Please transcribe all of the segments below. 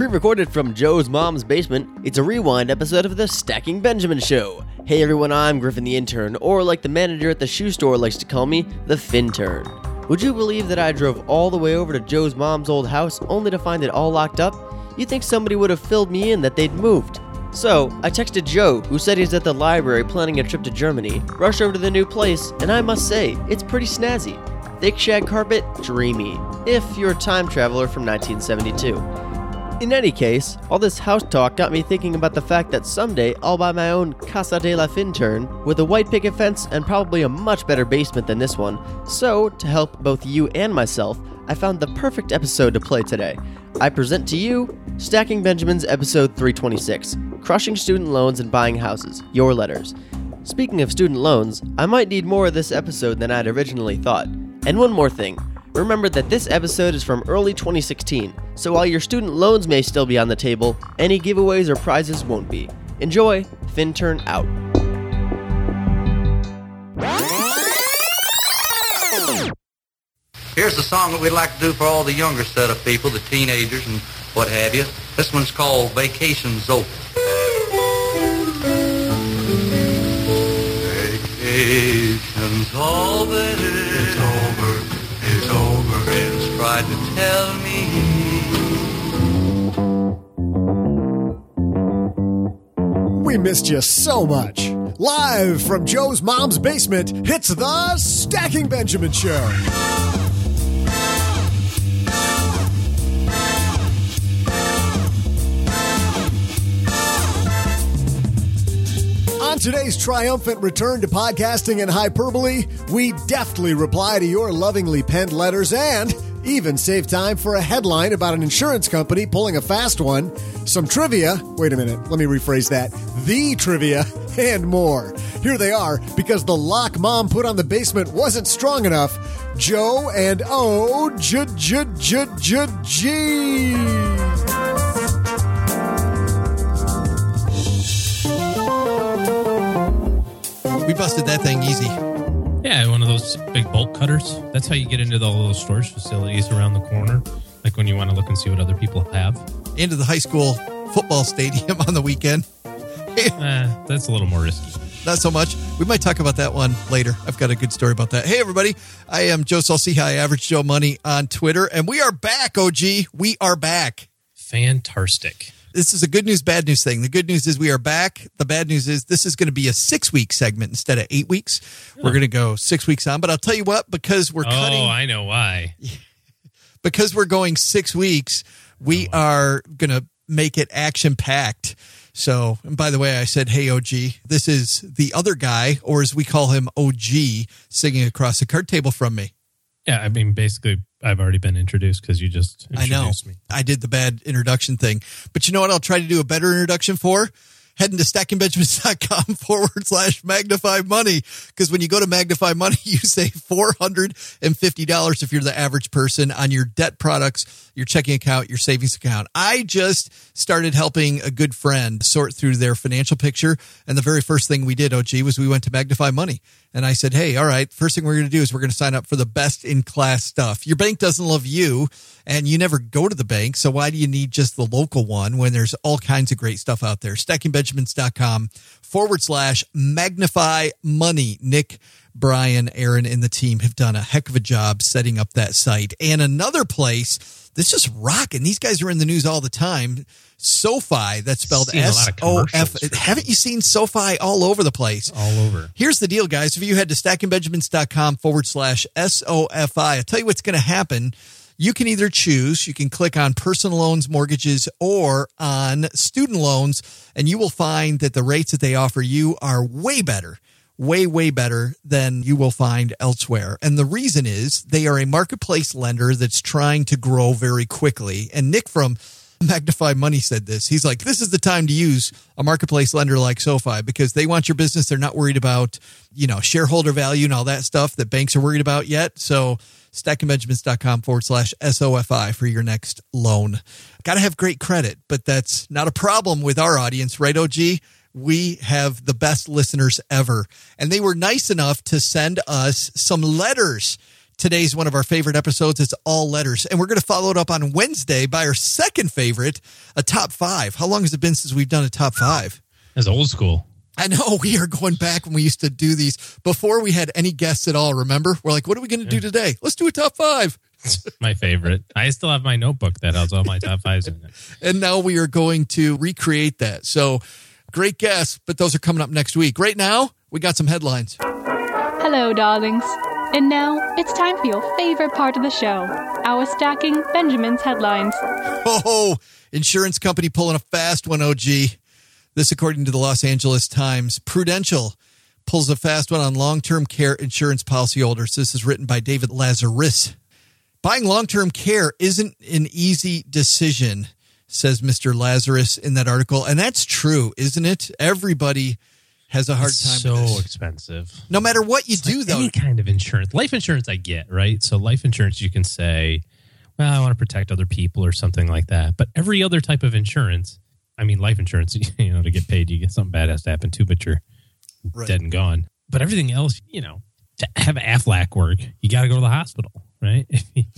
Pre-recorded from Joe's mom's basement, it's a rewind episode of the Stacking Benjamin Show. Hey everyone, I'm Griffin the Intern, or like the manager at the shoe store likes to call me, the Fintern. Would you believe that I drove all the way over to Joe's mom's old house only to find it all locked up? You'd think somebody would have filled me in that they'd moved. So, I texted Joe, who said he's at the library planning a trip to Germany, rushed over to the new place, and I must say, it's pretty snazzy. Thick shag carpet, dreamy, if you're a time traveler from 1972. In any case, all this house talk got me thinking about the fact that someday I'll buy my own Casa de la Fintern with a white picket fence and probably a much better basement than this one. So, to help both you and myself, I found the perfect episode to play today. I present to you Stacking Benjamin's episode 326, Crushing Student Loans and Buying Houses, Your Letters. Speaking of student loans, I might need more of this episode than I'd originally thought. And one more thing. Remember that this episode is from early 2016, so while your student loans may still be on the table, any giveaways or prizes won't be. Enjoy. Fintern out. Here's the song that we'd like to do for all the younger set of people, the teenagers and what have you. This one's called Vacation's Over. Vacation's over. It's over. It's over. Friends tried to tell me. We missed you so much. Live from Joe's mom's basement, it's the Stacking Benjamin Show. On today's triumphant return to podcasting and hyperbole, we deftly reply to your lovingly penned letters and even save time for a headline about an insurance company pulling a fast one, some trivia, wait a minute, let me rephrase that, the trivia, and more. Here they are, because the lock mom put on the basement wasn't strong enough. Joe and O-G-G-G-G. We busted that thing easy. Yeah, one of those big bolt cutters. That's how you get into all those storage facilities around the corner. Like when you want to look and see what other people have. Into the high school football stadium on the weekend. That's a little more risky. Not so much. We might talk about that one later. I've got a good story about that. Hey, everybody. I am Joe Saul-Sehy, Average Joe Money on Twitter. And we are back, OG. We are back. Fantastic. This is a good news, bad news thing. The good news is we are back. The bad news is this is going to be a 6-week segment instead of 8 weeks. We're going to go 6 weeks on. But I'll tell you what, because we're cutting. Oh, I know why. Because we're going 6 weeks, we are going to make it action-packed. So, and by the way, I said, hey, OG, this is the other guy, or as we call him, OG, singing across the card table from me. Yeah, I mean, basically, I've already been introduced because you just introduced me. I did the bad introduction thing. But you know what I'll try to do a better introduction for? Heading to stackingbenjamins.com/magnify money. Because when you go to Magnify Money, you save $450 if you're the average person on your debt products, your checking account, your savings account. I just started helping a good friend sort through their financial picture. And the very first thing we did, OG, was we went to Magnify Money. And I said, hey, all right, first thing we're going to do is we're going to sign up for the best in class stuff. Your bank doesn't love you and you never go to the bank. So why do you need just the local one when there's all kinds of great stuff out there? stackingbenjamins.com/magnify money. Nick, Brian, Aaron, and the team have done a heck of a job setting up that site. And another place that's just rocking. These guys are in the news all the time. SoFi, that's spelled S-O-F. Haven't you seen SoFi all over the place? All over. Here's the deal, guys. If you head to stackingbenjamins.com/SOFI, I'll tell you what's going to happen. You can either choose, you can click on personal loans, mortgages, or on student loans, and you will find that the rates that they offer you are way better. Way, way better than you will find elsewhere. And the reason is they are a marketplace lender that's trying to grow very quickly. And Nick from Magnify Money said this. He's like, this is the time to use a marketplace lender like SoFi because they want your business. They're not worried about, shareholder value and all that stuff that banks are worried about yet. So stackingbenjamins.com/SOFI for your next loan. Got to have great credit, but that's not a problem with our audience, right, OG? We have the best listeners ever. And they were nice enough to send us some letters Today's one of our favorite episodes. It's all letters. And we're going to follow it up on Wednesday by our second favorite, a top 5. How long has it been since we've done a top 5? That's old school. I know, we are going back when we used to do these before we had any guests at all, remember? We're like, what are we going to do today? Let's do a top 5. My favorite. I still have my notebook that has all my top 5s in it. And now we are going to recreate that. So great guess, but those are coming up next week. Right now, we got some headlines. Hello, darlings. And now it's time for your favorite part of the show, our Stacking Benjamin's headlines. Oh, insurance company pulling a fast one, OG. This, according to the Los Angeles Times. Prudential pulls a fast one on long-term care insurance policyholders. This is written by David Lazarus. Buying long-term care isn't an easy decision, says Mr. Lazarus in that article. And that's true, isn't it? Everybody has a hard time so with this. Expensive. No matter what you It's do, like though. any kind of insurance. Life insurance I get, right? So life insurance you can say, well, I want to protect other people or something like that. But every other type of insurance, I mean, life insurance, to get paid, you get something bad has to happen too, but you're dead and gone. But everything else, to have Aflac work, you got to go to the hospital, right?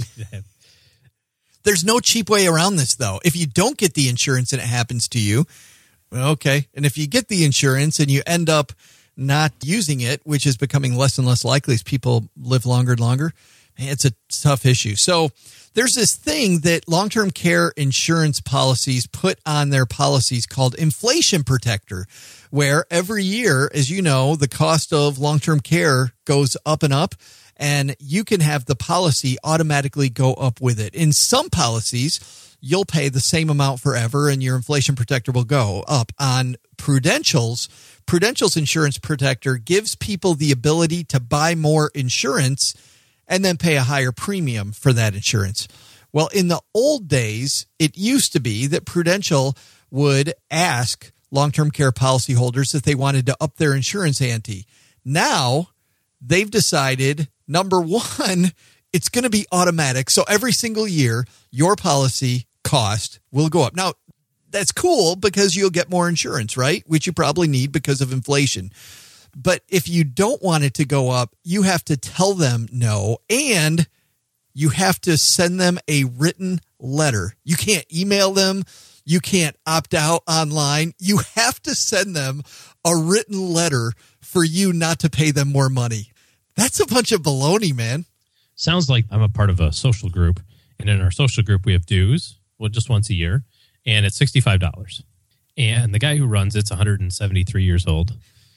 There's no cheap way around this, though. If you don't get the insurance and it happens to you, well, okay. And if you get the insurance and you end up not using it, which is becoming less and less likely as people live longer and longer, it's a tough issue. So there's this thing that long-term care insurance policies put on their policies called Inflation Protector, where every year, as you know, the cost of long-term care goes up and up, and you can have the policy automatically go up with it. In some policies, you'll pay the same amount forever, and your Inflation Protector will go up. On Prudential's Insurance Protector gives people the ability to buy more insurance and then pay a higher premium for that insurance. Well, in the old days, it used to be that Prudential would ask long-term care policyholders if they wanted to up their insurance ante. Now, they've decided, number one, it's going to be automatic. So every single year, your policy cost will go up. Now, that's cool because you'll get more insurance, right? Which you probably need because of inflation. But if you don't want it to go up, you have to tell them no, and you have to send them a written letter. You can't email them. You can't opt out online. You have to send them a written letter for you not to pay them more money. That's a bunch of baloney, man. Sounds like I'm a part of a social group. And in our social group, we have dues, just once a year. And it's $65. And the guy who runs it's 173 years old.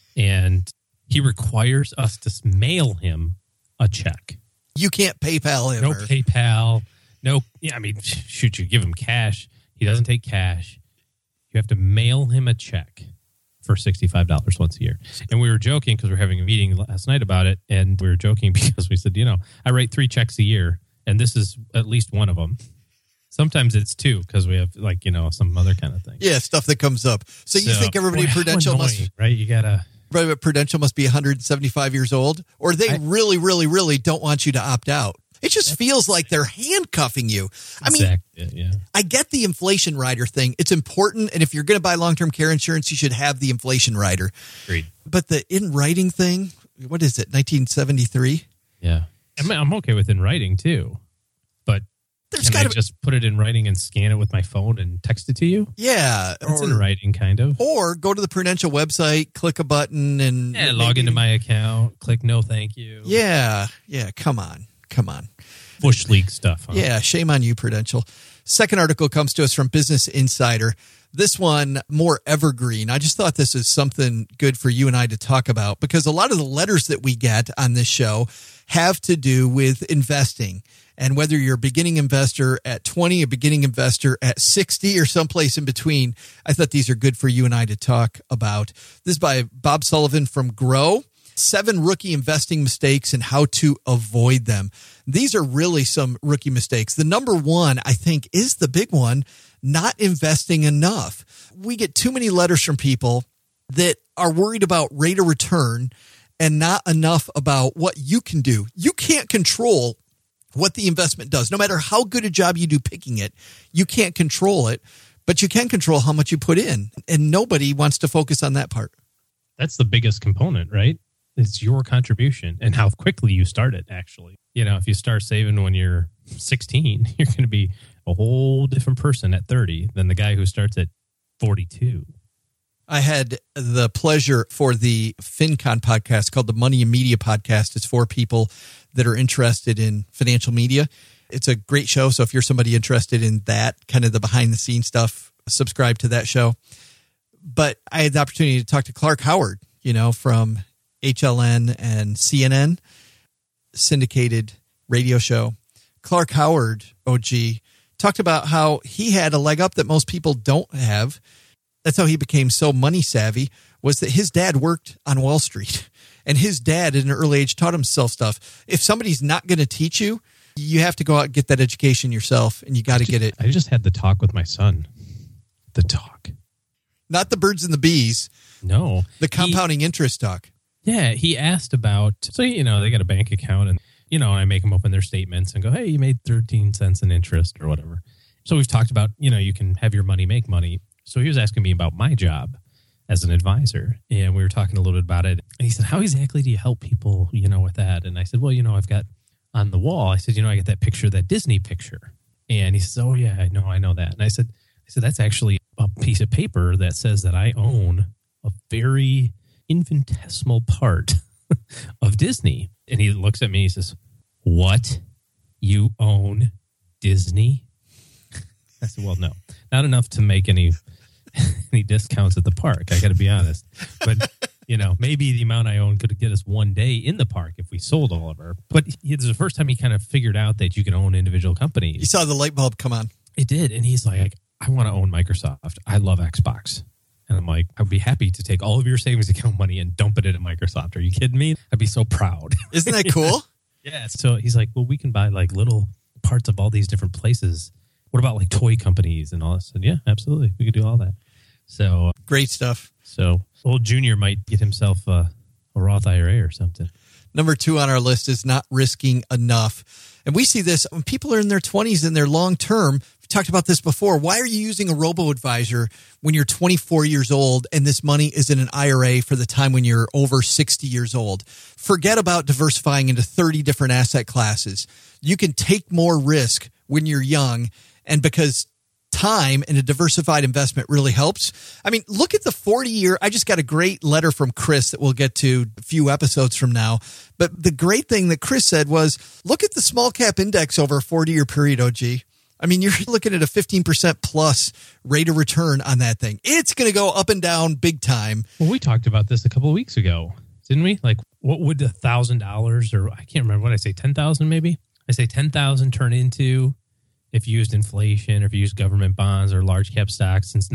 And he requires us to mail him a check. You can't PayPal him. No PayPal. No, shoot, you give him cash. He doesn't take cash. You have to mail him a check for $65 once a year. And we were joking because we were having a meeting last night about it. And we were joking because we said, I write 3 checks a year, and this is at least one of them. Sometimes it's 2 because we have some other kind of thing. Yeah, stuff that comes up. So you think everybody at Prudential must, right? You gotta. Everybody at Prudential must be 175 years old, or they really, really, really don't want you to opt out. It just feels like they're handcuffing you. Yeah. I get the inflation rider thing. It's important, and if you're going to buy long-term care insurance, you should have the inflation rider. Agreed. But the in writing thing, what is it? 1973? Yeah, I'm okay with in writing too, but. Can I just put it in writing and scan it with my phone and text it to you? Yeah. It's in writing, kind of. Or go to the Prudential website, click a button, and... Yeah, log into my account, click no thank you. Yeah, come on. Bush League stuff, huh? Yeah, shame on you, Prudential. Second article comes to us from Business Insider. This one, more evergreen. I just thought this is something good for you and I to talk about because a lot of the letters that we get on this show have to do with investing. And whether you're a beginning investor at 20, a beginning investor at 60, or someplace in between, I thought these are good for you and I to talk about. This is by Bob Sullivan from Grow. 7 rookie investing mistakes and how to avoid them. These are really some rookie mistakes. The number one, I think, is the big one, not investing enough. We get too many letters from people that are worried about rate of return and not enough about what you can do. You can't control what the investment does. No matter how good a job you do picking it, you can't control it, but you can control how much you put in. And nobody wants to focus on that part. That's the biggest component, right? It's your contribution and how quickly you start it, actually. if you start saving when you're 16, you're going to be a whole different person at 30 than the guy who starts at 42. I had the pleasure for the FinCon podcast called the Money and Media Podcast. It's for people that are interested in financial media. It's a great show. So if you're somebody interested in that, kind of the behind the scenes stuff, subscribe to that show. But I had the opportunity to talk to Clark Howard, from HLN and CNN, syndicated radio show. Clark Howard, OG, talked about how he had a leg up that most people don't have. That's how he became so money savvy, was that his dad worked on Wall Street. And his dad at an early age taught himself stuff. If somebody's not going to teach you, you have to go out and get that education yourself, and you got to get it. I just had the talk with my son. The talk. Not the birds and the bees. No. The compounding interest talk. Yeah, he asked about, so, they got a bank account, and, I make them open their statements and go, hey, you made 13 cents in interest or whatever. So we've talked about, you can have your money make money. So he was asking me about my job as an advisor, and we were talking a little bit about it. And he said, how exactly do you help people, with that? And I said, well, I've got on the wall, I said, I got that picture, that Disney picture. And he says, oh, yeah, I know that. And I said, that's actually a piece of paper that says that I own a very infinitesimal part of Disney. And he looks at me, he says, what? You own Disney? I said, well, no, not enough to make any discounts at the park. I got to be honest. But, maybe the amount I own could get us one day in the park if we sold all of our. But it's the first time he kind of figured out that you can own individual companies. You saw the light bulb come on. It did. And he's like, I want to own Microsoft. I love Xbox. And I'm like, I'd be happy to take all of your savings account money and dump it into Microsoft. Are you kidding me? I'd be so proud. Isn't that cool? Yeah. So he's like, well, we can buy like little parts of all these different places. What about like toy companies and all that? I said, yeah, absolutely. We could do all that. So great stuff. So old Junior might get himself a Roth IRA or something. Number 2 on our list is not risking enough. And we see this when people are in their 20s and they're long term. We talked about this before. Why are you using a robo-advisor when you're 24 years old and this money is in an IRA for the time when you're over 60 years old? Forget about diversifying into 30 different asset classes. You can take more risk when you're young, and because time and a diversified investment really helps. I mean, look at the 40-year. I just got a great letter from Chris that we'll get to a few episodes from now. But the great thing that Chris said was, look at the small cap index over a 40-year period, OG. I mean, you're looking at a 15% plus rate of return on that thing. It's going to go up and down big time. Well, we talked about this a couple of weeks ago, didn't we? Like, what would $1,000 or I can't remember what I say, 10,000 maybe? I say 10,000 turn into if you used inflation or if you used government bonds or large cap stocks since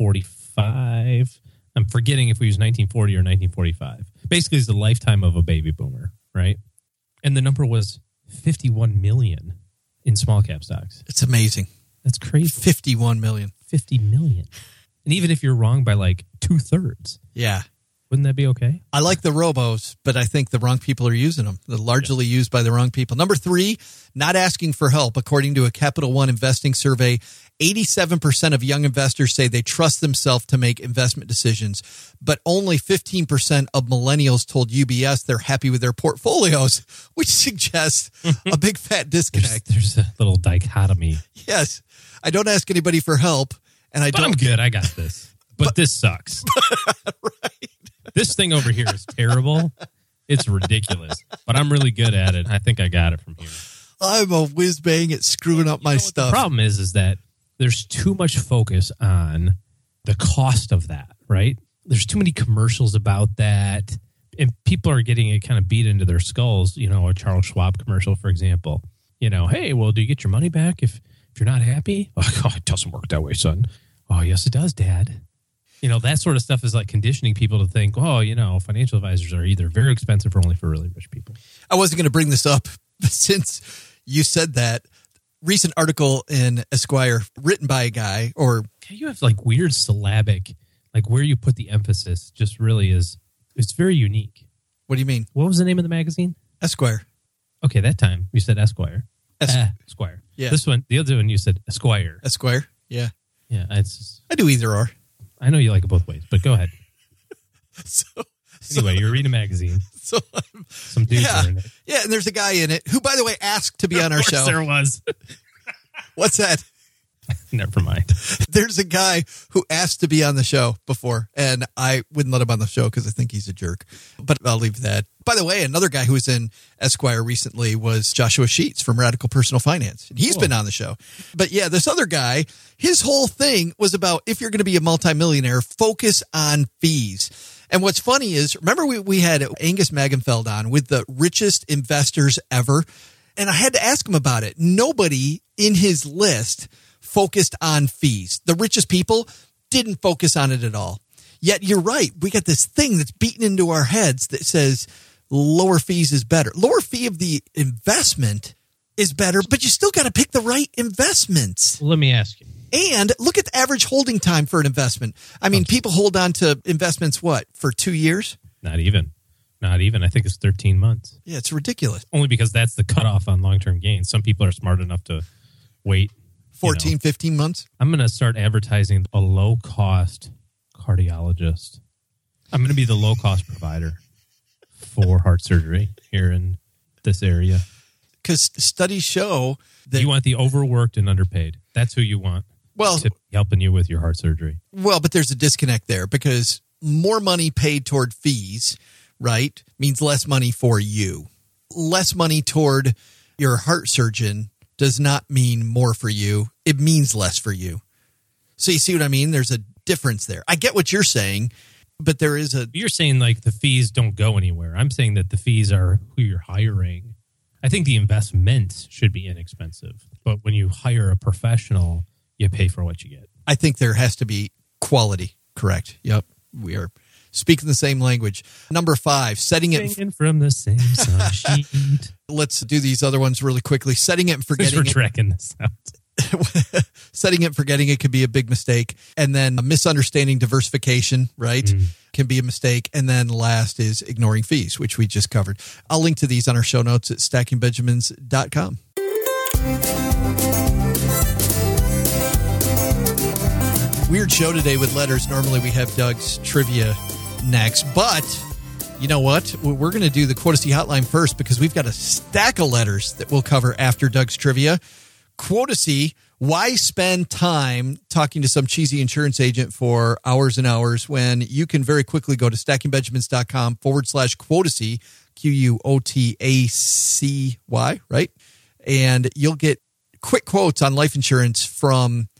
1945. I'm forgetting if we use 1940 or 1945. Basically, it's the lifetime of a baby boomer, right? And the number was 51 million in small cap stocks. It's amazing. That's crazy. 51 million. 50 million. And even if you're wrong by like 2/3. Yeah. Wouldn't that be okay? I like the robos, but I think the wrong people are using them. They're largely used by the wrong people. Number 3, not asking for help. According to a Capital One investing survey, 87% of young investors say they trust themselves to make investment decisions, but only 15% of millennials told UBS they're happy with their portfolios, which suggests a big fat disconnect. There's a little dichotomy. Yes. I don't ask anybody for help, and I don't. I'm good. I got this. But this sucks. Right. This thing over here is terrible. It's ridiculous. But I'm really good at it. I think I got it from here. I'm a whiz bang at screwing up my stuff. The problem is that there's too much focus on the cost of that, right? There's too many commercials about that. And people are getting it kind of beat into their skulls. A Charles Schwab commercial, for example. Hey, well, do you get your money back if you're not happy? Oh, it doesn't work that way, son. Oh, yes, it does, Dad. That sort of stuff is like conditioning people to think, financial advisors are either very expensive or only for really rich people. I wasn't going to bring this up, but since you said that, recent article in Esquire written by a guy you have like weird syllabic, like where you put the emphasis just really it's very unique. What do you mean? What was the name of the magazine? Esquire. Okay, that time you said Esquire. Esquire. Yeah. This one, the other one you said Esquire. Esquire. Yeah. Yeah. I do either or. I know you like it both ways, but go ahead. So Anyway, you're reading a magazine. So, Some dudes are in it. Yeah, and there's a guy in it who, by the way, asked to be on our show. There was. What's that? Never mind. There's a guy who asked to be on the show before, and I wouldn't let him on the show because I think he's a jerk. But I'll leave that. By the way, another guy who was in Esquire recently was Joshua Sheets from Radical Personal Finance. And he's been on the show. But yeah, this other guy, his whole thing was about if you're going to be a multimillionaire, focus on fees. And what's funny is, remember we had Angus Magenfeld on with the richest investors ever? And I had to ask him about it. Nobody in his list focused on fees. The richest people didn't focus on it at all. Yet you're right. We got this thing that's beaten into our heads that says lower fees is better. Lower fee of the investment is better, but you still got to pick the right investments. Let me ask you. And look at the average holding time for an investment. I mean, people hold on to investments, for 2 years? Not even. I think it's 13 months. Yeah, it's ridiculous. Only because that's the cutoff on long-term gains. Some people are smart enough to wait 14, 15 months? I'm going to start advertising a low-cost cardiologist. I'm going to be the low-cost provider for heart surgery here in this area. Because studies show that... You want the overworked and underpaid. That's who you want. Well, helping you with your heart surgery. Well, but there's a disconnect there because more money paid toward fees, right, means less money for you. Less money toward your heart surgeon does not mean more for you. It means less for you. So you see what I mean? There's a difference there. I get what you're saying, but there is a... You're saying like the fees don't go anywhere. I'm saying that the fees are who you're hiring. I think the investments should be inexpensive. But when you hire a professional, you pay for what you get. I think there has to be quality. Correct. Yep. We are speaking the same language. Number 5, setting it... Singing from the same song sheet. Let's do these other ones really quickly. Setting it and forgetting We're tracking this out. Setting it and forgetting it could be a big mistake. And then misunderstanding diversification, right, can be a mistake. And then last is ignoring fees, which we just covered. I'll link to these on our show notes at stackingbenjamins.com. Weird show today with letters. Normally we have Doug's trivia next, but you know what? We're going to do the Quotacy Hotline first because we've got a stack of letters that we'll cover after Doug's trivia. Quotacy, why spend time talking to some cheesy insurance agent for hours and hours when you can very quickly go to stackingbenjamins.com/Quotacy, Quotacy, right? And you'll get quick quotes on life insurance from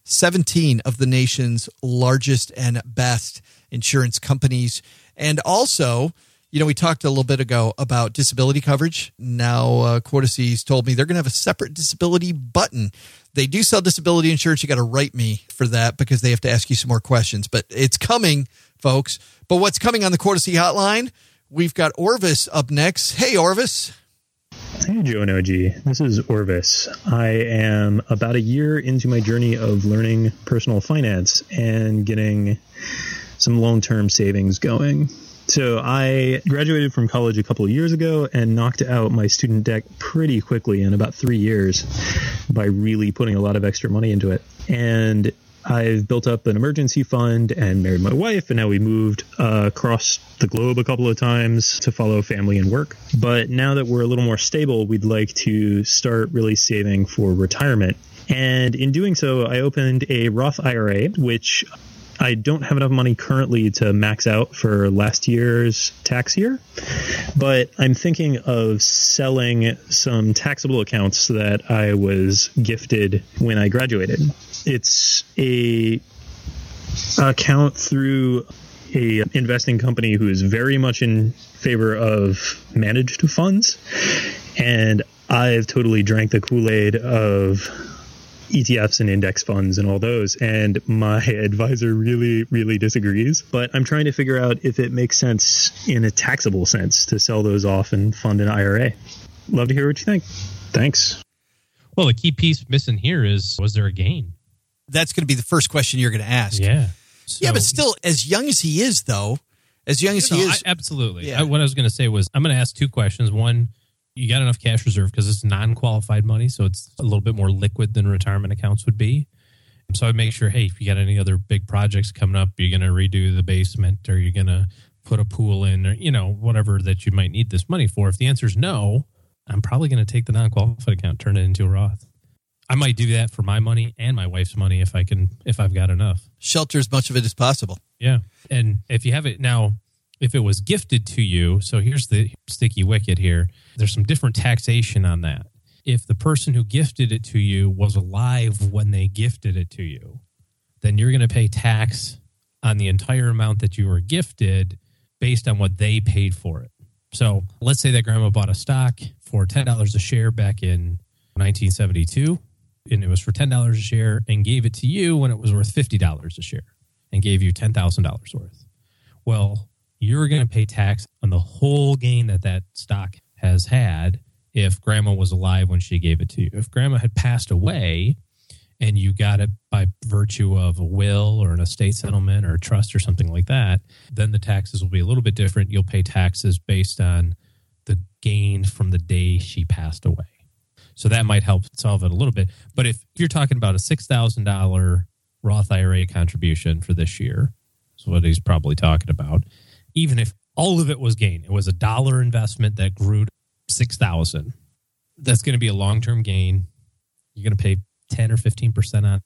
17 of the nation's largest and best insurance companies. And also, you know, we talked a little bit ago about disability coverage. Now, Quotacy's told me they're going to have a separate disability button. They do sell disability insurance. You got to write me for that because they have to ask you some more questions. But it's coming, folks. But what's coming on the Quotacy Hotline? We've got Orvis up next. Hey, Orvis. Hey, Joe and OG. This is Orvis. I am about a year into my journey of learning personal finance and getting some long-term savings going. So I graduated from college a couple of years ago and knocked out my student debt pretty quickly in about 3 years by really putting a lot of extra money into it. And I've built up an emergency fund and married my wife, and now we moved across the globe a couple of times to follow family and work. But now that we're a little more stable, we'd like to start really saving for retirement. And in doing so, I opened a Roth IRA, which I don't have enough money currently to max out for last year's tax year, but I'm thinking of selling some taxable accounts that I was gifted when I graduated. It's a account through a investing company who is very much in favor of managed funds, and I've totally drank the Kool-Aid of ETFs and index funds and all those, and my advisor really disagrees. But I'm trying to figure out if it makes sense in a taxable sense to sell those off and fund an IRA. Love to hear what you think. Thanks. Well, the key piece missing here is, was there a gain? That's going to be the first question you're going to ask. Yeah. Yeah, but still, as young as he is, though, absolutely. Yeah. What I was going to say was, I'm going to ask two questions. One, you got enough cash reserve because it's non-qualified money, so it's a little bit more liquid than retirement accounts would be. So I'd make sure, hey, if you got any other big projects coming up, you're going to redo the basement or you're going to put a pool in, or, whatever that you might need this money for. If the answer is no, I'm probably going to take the non-qualified account, turn it into a Roth. I might do that for my money and my wife's money if I've got enough. Shelter as much of it as possible. Yeah. And if you have it now, if it was gifted to you, so here's the sticky wicket here. There's some different taxation on that. If the person who gifted it to you was alive when they gifted it to you, then you're going to pay tax on the entire amount that you were gifted based on what they paid for it. So let's say that grandma bought a stock for $10 a share back in 1972, and it was for $10 a share, and gave it to you when it was worth $50 a share, and gave you $10,000 worth. Well, you're going to pay tax on the whole gain that stock has had if grandma was alive when she gave it to you. If grandma had passed away and you got it by virtue of a will or an estate settlement or a trust or something like that, then the taxes will be a little bit different. You'll pay taxes based on the gain from the day she passed away. So that might help solve it a little bit. But if you're talking about a $6,000 Roth IRA contribution for this year, that's what he's probably talking about, even if all of it was gain, it was $1 investment that grew to $6,000, that's going to be a long-term gain. You're going to pay 10 or 15% on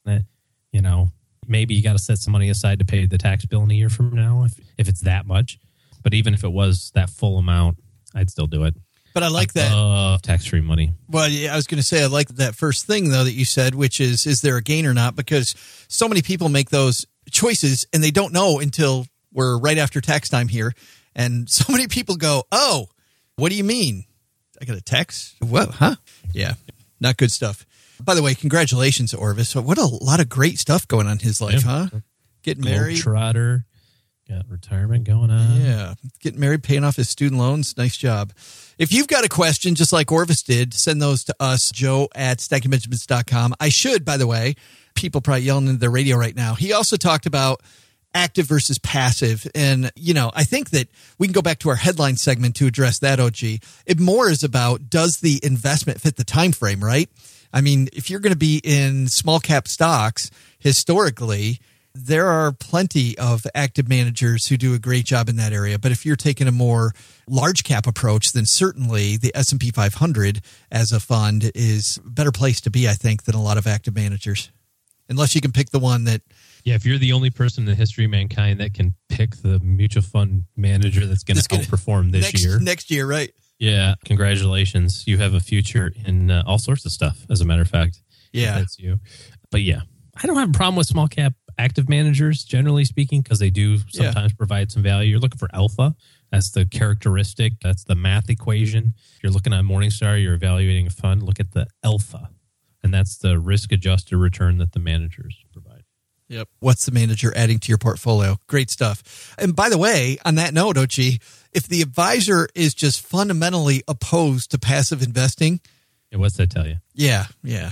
it. Maybe you got to set some money aside to pay the tax bill in a year from now if it's that much. But even if it was that full amount, I'd still do it. But I like that. Tax-free money. Well, yeah, I was going to say, I like that first thing, though, that you said, which is there a gain or not? Because so many people make those choices and they don't know until we're right after tax time here. And so many people go, oh, what do you mean? I got a text? What? Huh? Yeah, not good stuff. By the way, congratulations, Orvis. What a lot of great stuff going on in his life, huh? Getting married. Trotter. Got retirement going on. Yeah. Getting married, paying off his student loans. Nice job. If you've got a question, just like Orvis did, send those to us, joe@stackingbenjamins.com. I should, by the way, people probably yelling into their radio right now. He also talked about active versus passive. And, I think that we can go back to our headline segment to address that, OG. It more is about, does the investment fit the time frame, right? I mean, if you're going to be in small cap stocks, historically, there are plenty of active managers who do a great job in that area. But if you're taking a more large cap approach, then certainly the S&P 500 as a fund is a better place to be, I think, than a lot of active managers. Unless you can pick the one that... Yeah, if you're the only person in the history of mankind that can pick the mutual fund manager that's going to outperform next year, right? Yeah, congratulations. You have a future in all sorts of stuff, as a matter of fact. Yeah. That's you. But yeah, I don't have a problem with small cap active managers, generally speaking, because they do sometimes provide some value. You're looking for alpha. That's the characteristic. That's the math equation. If you're looking at Morningstar, you're evaluating a fund, look at the alpha. And that's the risk-adjusted return that the managers provide. Yep. What's the manager adding to your portfolio? Great stuff. And by the way, on that note, Ochi, if the advisor is just fundamentally opposed to passive investing... Yeah, what's that tell you? Yeah.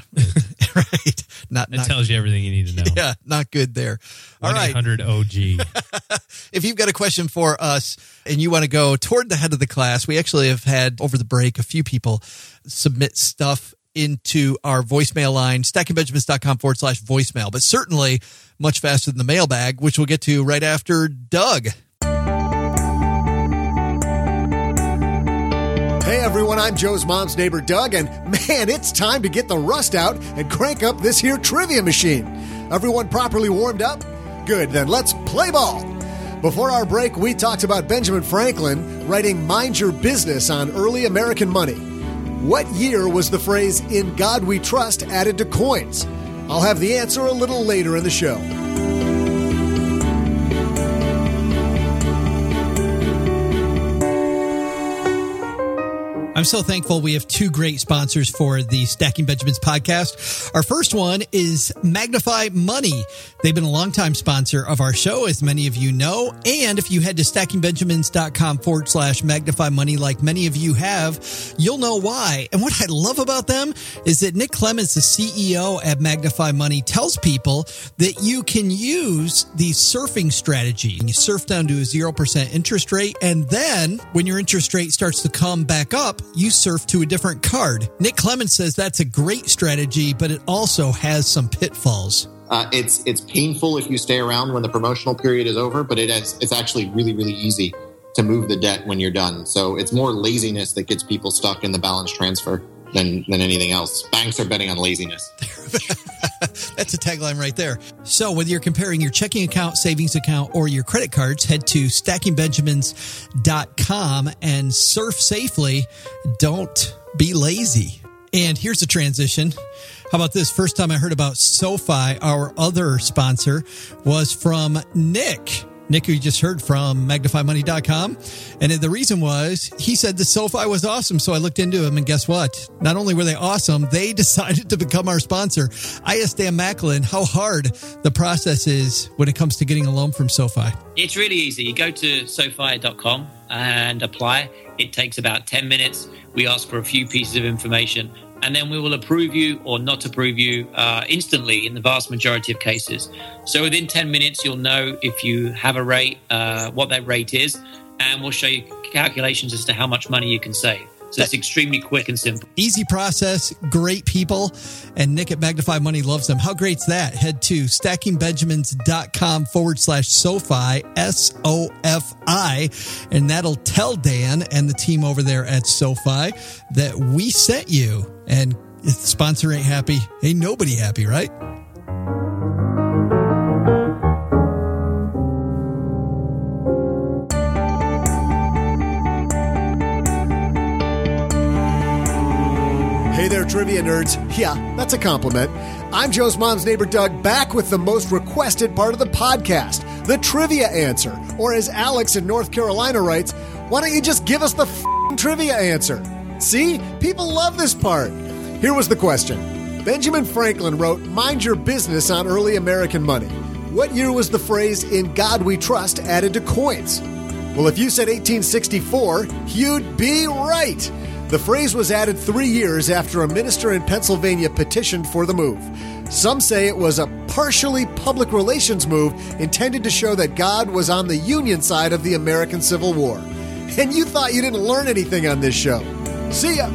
Right. Not tells you everything you need to know. Yeah, not good there. All right. 1-800-OG. If you've got a question for us and you want to go toward the head of the class, we actually have had, over the break, a few people submit stuff into our voicemail line, stackingbenjamins.com/voicemail, but certainly much faster than the mailbag, which we'll get to right after Doug. Hey everyone, I'm Joe's mom's neighbor Doug, and man, it's time to get the rust out and crank up this here trivia machine. Everyone properly warmed up? Good, then let's play ball. Before our break, we talked about Benjamin Franklin writing Mind Your Business on early American money. What year was the phrase, "In God We Trust," added to coins? I'll have the answer a little later in the show. I'm so thankful we have two great sponsors for the Stacking Benjamins podcast. Our first one is Magnify Money. They've been a longtime sponsor of our show, as many of you know. And if you head to stackingbenjamins.com/magnify money, like many of you have, you'll know why. And what I love about them is that Nick Clements, the CEO at Magnify Money, tells people that you can use the surfing strategy. You surf down to a 0% interest rate, and then when your interest rate starts to come back up, you surf to a different card. Nick Clements says that's a great strategy, but it also has some pitfalls. It's painful if you stay around when the promotional period is over, but it's actually really, really easy. to move the debt when you're done. So it's more laziness that gets people stuck in the balance transfer than anything else. Banks are betting on laziness. That's a tagline right there. So whether you're comparing your checking account, savings account, or your credit cards, head to stackingbenjamins.com and surf safely. Don't be lazy. And here's a transition. How about this? First time I heard about SoFi, our other sponsor, was from Nick. Nick, who you just heard from MagnifyMoney.com. And the reason was he said the SoFi was awesome. So I looked into him, and guess what? Not only were they awesome, they decided to become our sponsor. I asked Dan Macklin how hard the process is when it comes to getting a loan from SoFi. It's really easy. You go to SoFi.com and apply. It takes about 10 minutes. We ask for a few pieces of information, and then we will approve you or not approve you instantly in the vast majority of cases. So within 10 minutes, you'll know if you have a rate, what that rate is, and we'll show you calculations as to how much money you can save. So it's extremely quick and simple. Easy process, great people, and Nick at Magnify Money loves them. How great's that? Head to stackingbenjamins.com/SoFi, SOFI, and that'll tell Dan and the team over there at SoFi that we sent you. And if the sponsor ain't happy, ain't nobody happy, right? Hey there, trivia nerds. Yeah, that's a compliment. I'm Joe's mom's neighbor, Doug, back with the most requested part of the podcast, the trivia answer. Or as Alex in North Carolina writes, why don't you just give us the trivia answer? See? People love this part. Here was the question. Benjamin Franklin wrote, "Mind your business" on early American money. What year was the phrase, "In God we trust," added to coins? Well, if you said 1864, you'd be right. The phrase was added 3 years after a minister in Pennsylvania petitioned for the move. Some say it was a partially public relations move intended to show that God was on the Union side of the American Civil War. And you thought you didn't learn anything on this show. See ya!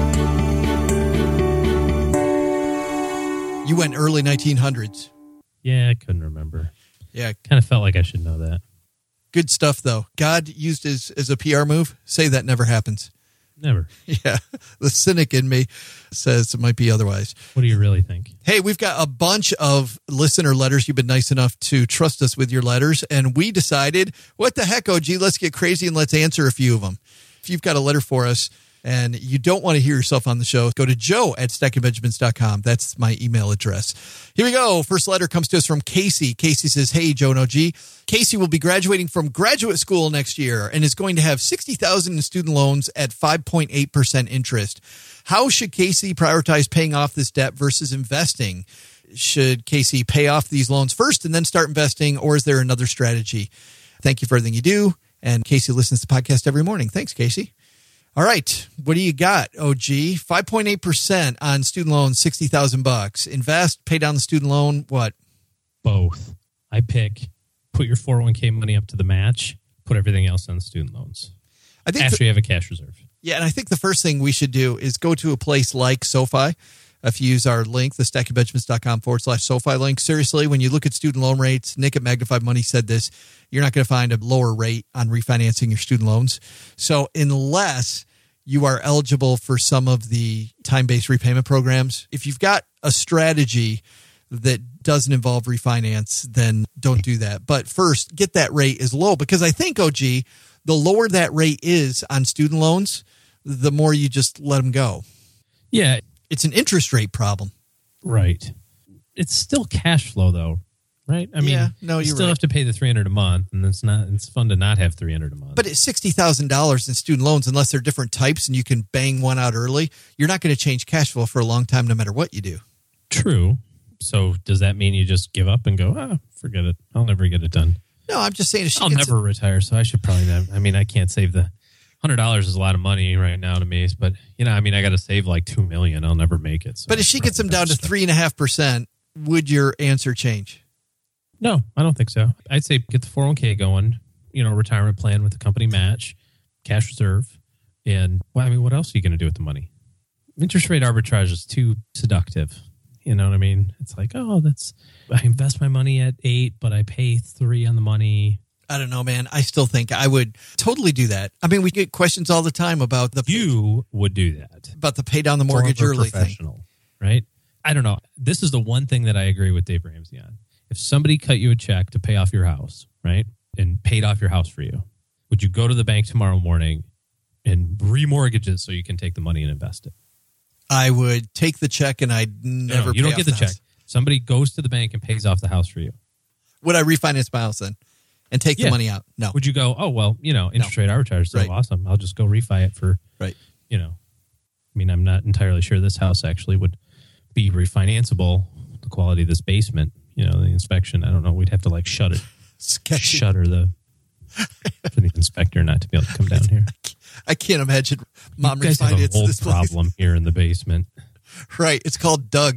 You went early 1900s. Yeah, I couldn't remember. Yeah. Kind of felt like I should know that. Good stuff, though. God used as a PR move. Say that never happens. Never. Yeah. The cynic in me says it might be otherwise. What do you really think? Hey, we've got a bunch of listener letters. You've been nice enough to trust us with your letters. And we decided, what the heck, OG, let's get crazy and let's answer a few of them. If you've got a letter for us and you don't want to hear yourself on the show, go to joe@stackingbenjamins.com. That's my email address. Here we go. First letter comes to us from Casey. Casey says, "Hey, Joe and OG. Casey will be graduating from graduate school next year and is going to have $60,000 in student loans at 5.8% interest. How should Casey prioritize paying off this debt versus investing? Should Casey pay off these loans first and then start investing, or is there another strategy? Thank you for everything you do." And Casey listens to the podcast every morning. Thanks, Casey. All right. What do you got, OG? 5.8% on student loans, $60,000. Invest, pay down the student loan, what? Both. I pick, put your 401k money up to the match, put everything else on student loans. I think after you have a cash reserve. Yeah, and I think the first thing we should do is go to a place like SoFi. If you use our link, the stackingbenjamins.com/SoFi link. Seriously, when you look at student loan rates, Nick at Magnified Money said this, you're not going to find a lower rate on refinancing your student loans. So unless you are eligible for some of the time-based repayment programs, if you've got a strategy that doesn't involve refinance, then don't do that. But first, get that rate as low, because I think, OG, the lower that rate is on student loans, the more you just let them go. Yeah. It's an interest rate problem. Right. It's still cash flow, though, right? I mean, yeah, no, you you're still right. have to pay the $300 a month, and it's fun to not have $300 a month. But it's $60,000 in student loans, unless they're different types and you can bang one out early, you're not going to change cash flow for a long time no matter what you do. True. So does that mean you just give up and go, forget it, I'll never get it done? No, I'm just saying. I'll never retire, so I should probably not. I mean, I can't save the $100 is a lot of money right now to me, but I got to save like $2 million. I'll never make it. So but if she gets them down to 3.5%, would your answer change? No, I don't think so. I'd say get the 401k going, retirement plan with the company match, cash reserve, and what else are you going to do with the money? Interest rate arbitrage is too seductive. You know what I mean? It's like, I invest my money at 8, but I pay 3 on the money. I don't know, man. I still think I would totally do that. I mean, we get questions all the time about You would do that. about the pay down the mortgage early thing. Right? I don't know. This is the one thing that I agree with Dave Ramsey on. If somebody cut you a check to pay off your house, right, and paid off your house for you, would you go to the bank tomorrow morning and remortgage it so you can take the money and invest it? I would take the check and I'd never you pay don't get off the check. house. Somebody goes to the bank and pays off the house for you. Would I refinance my house then and take the money out? No. Would you go, oh, well, interest rate arbitrage is so Right. awesome. I'll just go refi it for, Right. I mean, I'm not entirely sure this house actually would be refinanceable. The quality of this basement, the inspection, I don't know. We'd have to like shutter for the inspector not to be able to come down here. I can't imagine Mom You guys have a refinance mold this place. problem here in the basement. Right. It's called Doug.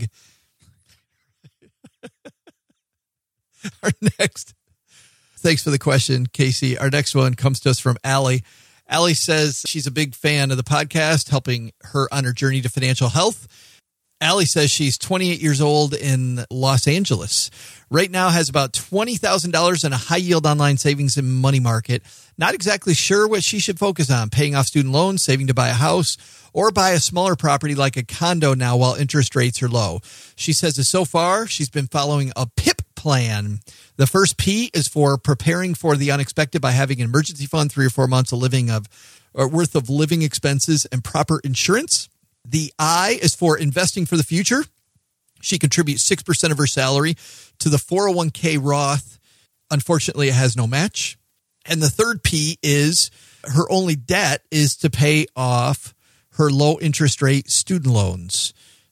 Our next. Thanks for the question, Casey. Our next one comes to us from Allie. Allie says she's a big fan of the podcast, helping her on her journey to financial health. Allie says she's 28 years old in Los Angeles. Right now has about $20,000 in a high-yield online savings and money market. Not exactly sure what she should focus on, paying off student loans, saving to buy a house, or buy a smaller property like a condo now while interest rates are low. She says that so far she's been following a PIP plan. The first P is for preparing for the unexpected by having an emergency fund, 3 or 4 months worth of living expenses and proper insurance. The I is for investing for the future. She contributes 6% of her salary to the 401k Roth. Unfortunately, it has no match. And the third P is her only debt is to pay off her low interest rate student loans,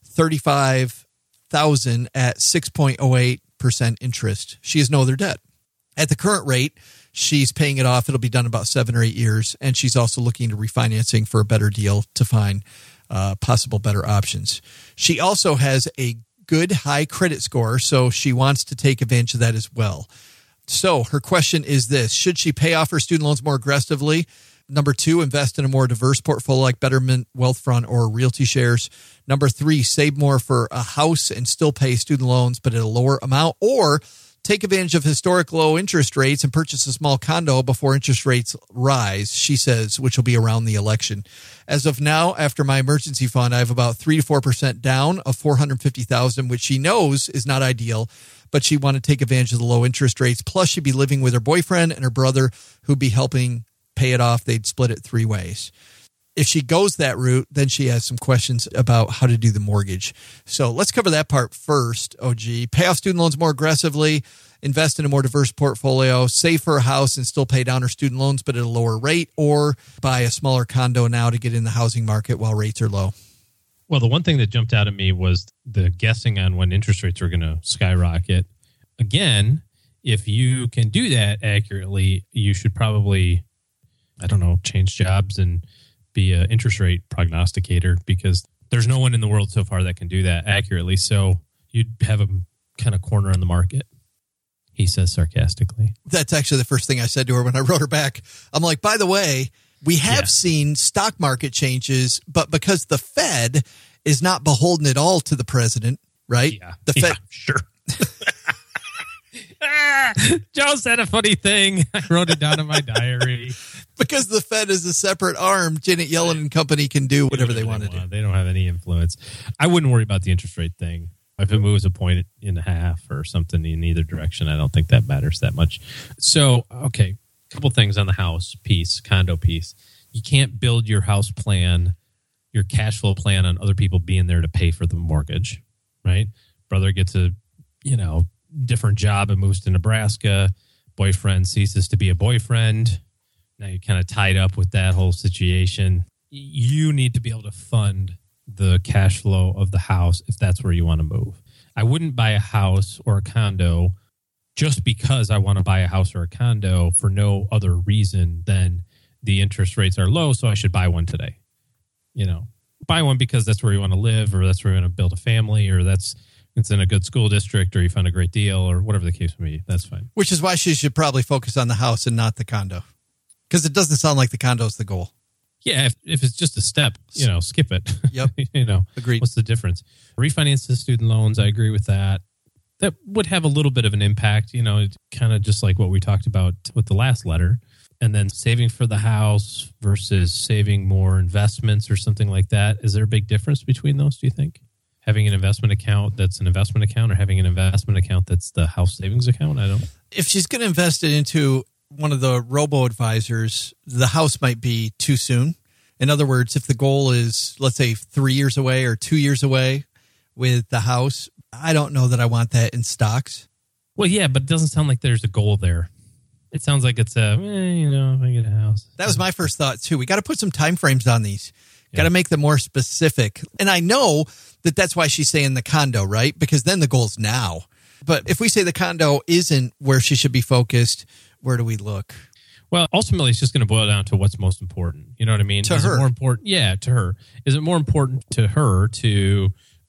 $35,000 at 6.08% interest. She has no other debt. At the current rate, she's paying it off. It'll be done in about 7 or 8 years. And she's also looking to refinancing for a better deal to find possible better options. She also has a good high credit score, so she wants to take advantage of that as well. So her question is this: should she pay off her student loans more aggressively? Number 2, invest in a more diverse portfolio like Betterment, Wealthfront, or Realty Shares. Number 3, save more for a house and still pay student loans, but at a lower amount. Or take advantage of historic low interest rates and purchase a small condo before interest rates rise, she says, which will be around the election. As of now, after my emergency fund, I have about 3 to 4% down of $450,000, which she knows is not ideal, but she wanted to take advantage of the low interest rates. Plus, she'd be living with her boyfriend and her brother, who'd be helping pay it off. They'd split it 3 ways. If she goes that route, then she has some questions about how to do the mortgage. So let's cover that part first, OG. Pay off student loans more aggressively, invest in a more diverse portfolio, save for a house and still pay down her student loans, but at a lower rate, or buy a smaller condo now to get in the housing market while rates are low. Well, the one thing that jumped out at me was the guessing on when interest rates are going to skyrocket. Again, if you can do that accurately, you should probably, change jobs and be an interest rate prognosticator, because there's no one in the world so far that can do that accurately. So you'd have a kind of corner on the market, he says sarcastically. That's actually the first thing I said to her when I wrote her back. I'm like, by the way, we have seen stock market changes, but because the Fed is not beholden at all to the president, right? Yeah, the Fed, sure. Joe said a funny thing. I wrote it down in my diary. Because the Fed is a separate arm, Janet Yellen and company can do whatever they want to do. They don't have any influence. I wouldn't worry about the interest rate thing. If it moves 1.5 or something in either direction, I don't think that matters that much. So, okay, a couple things on the house piece, condo piece. You can't build your house plan, your cash flow plan on other people being there to pay for the mortgage, right? Brother gets a, different job and moves to Nebraska. Boyfriend ceases to be a boyfriend. Now you're kind of tied up with that whole situation. You need to be able to fund the cash flow of the house if that's where you want to move. I wouldn't buy a house or a condo just because I want to buy a house or a condo for no other reason than the interest rates are low, so I should buy one today. Buy one because that's where you want to live, or that's where you want to build a family, or it's in a good school district, or you found a great deal, or whatever the case may be. That's fine. Which is why she should probably focus on the house and not the condo. Because it doesn't sound like the condo is the goal. Yeah, if it's just a step, skip it. Yep. Agreed. What's the difference? Refinance the student loans. I agree with that. that would have a little bit of an impact, kind of just like what we talked about with the last letter. And then saving for the house versus saving more investments or something like that. Is there a big difference between those, do you think? Having an investment account that's an investment account or having an investment account that's the house savings account? If she's going to invest it into one of the robo-advisors, the house might be too soon. In other words, if the goal is, let's say, 3 years away or 2 years away with the house, I don't know that I want that in stocks. Well, yeah, but it doesn't sound like there's a goal there. It sounds like it's if I get a house. That was my first thought, too. We got to put some time frames on these. Got to make them more specific. And I know that that's why she's saying the condo, right? Because then the goal's now. But if we say the condo isn't where she should be focused, where do we look? Well, ultimately, it's just going to boil down to what's most important. You know what I mean? To her. It more important? Yeah, to her. Is it more important to her to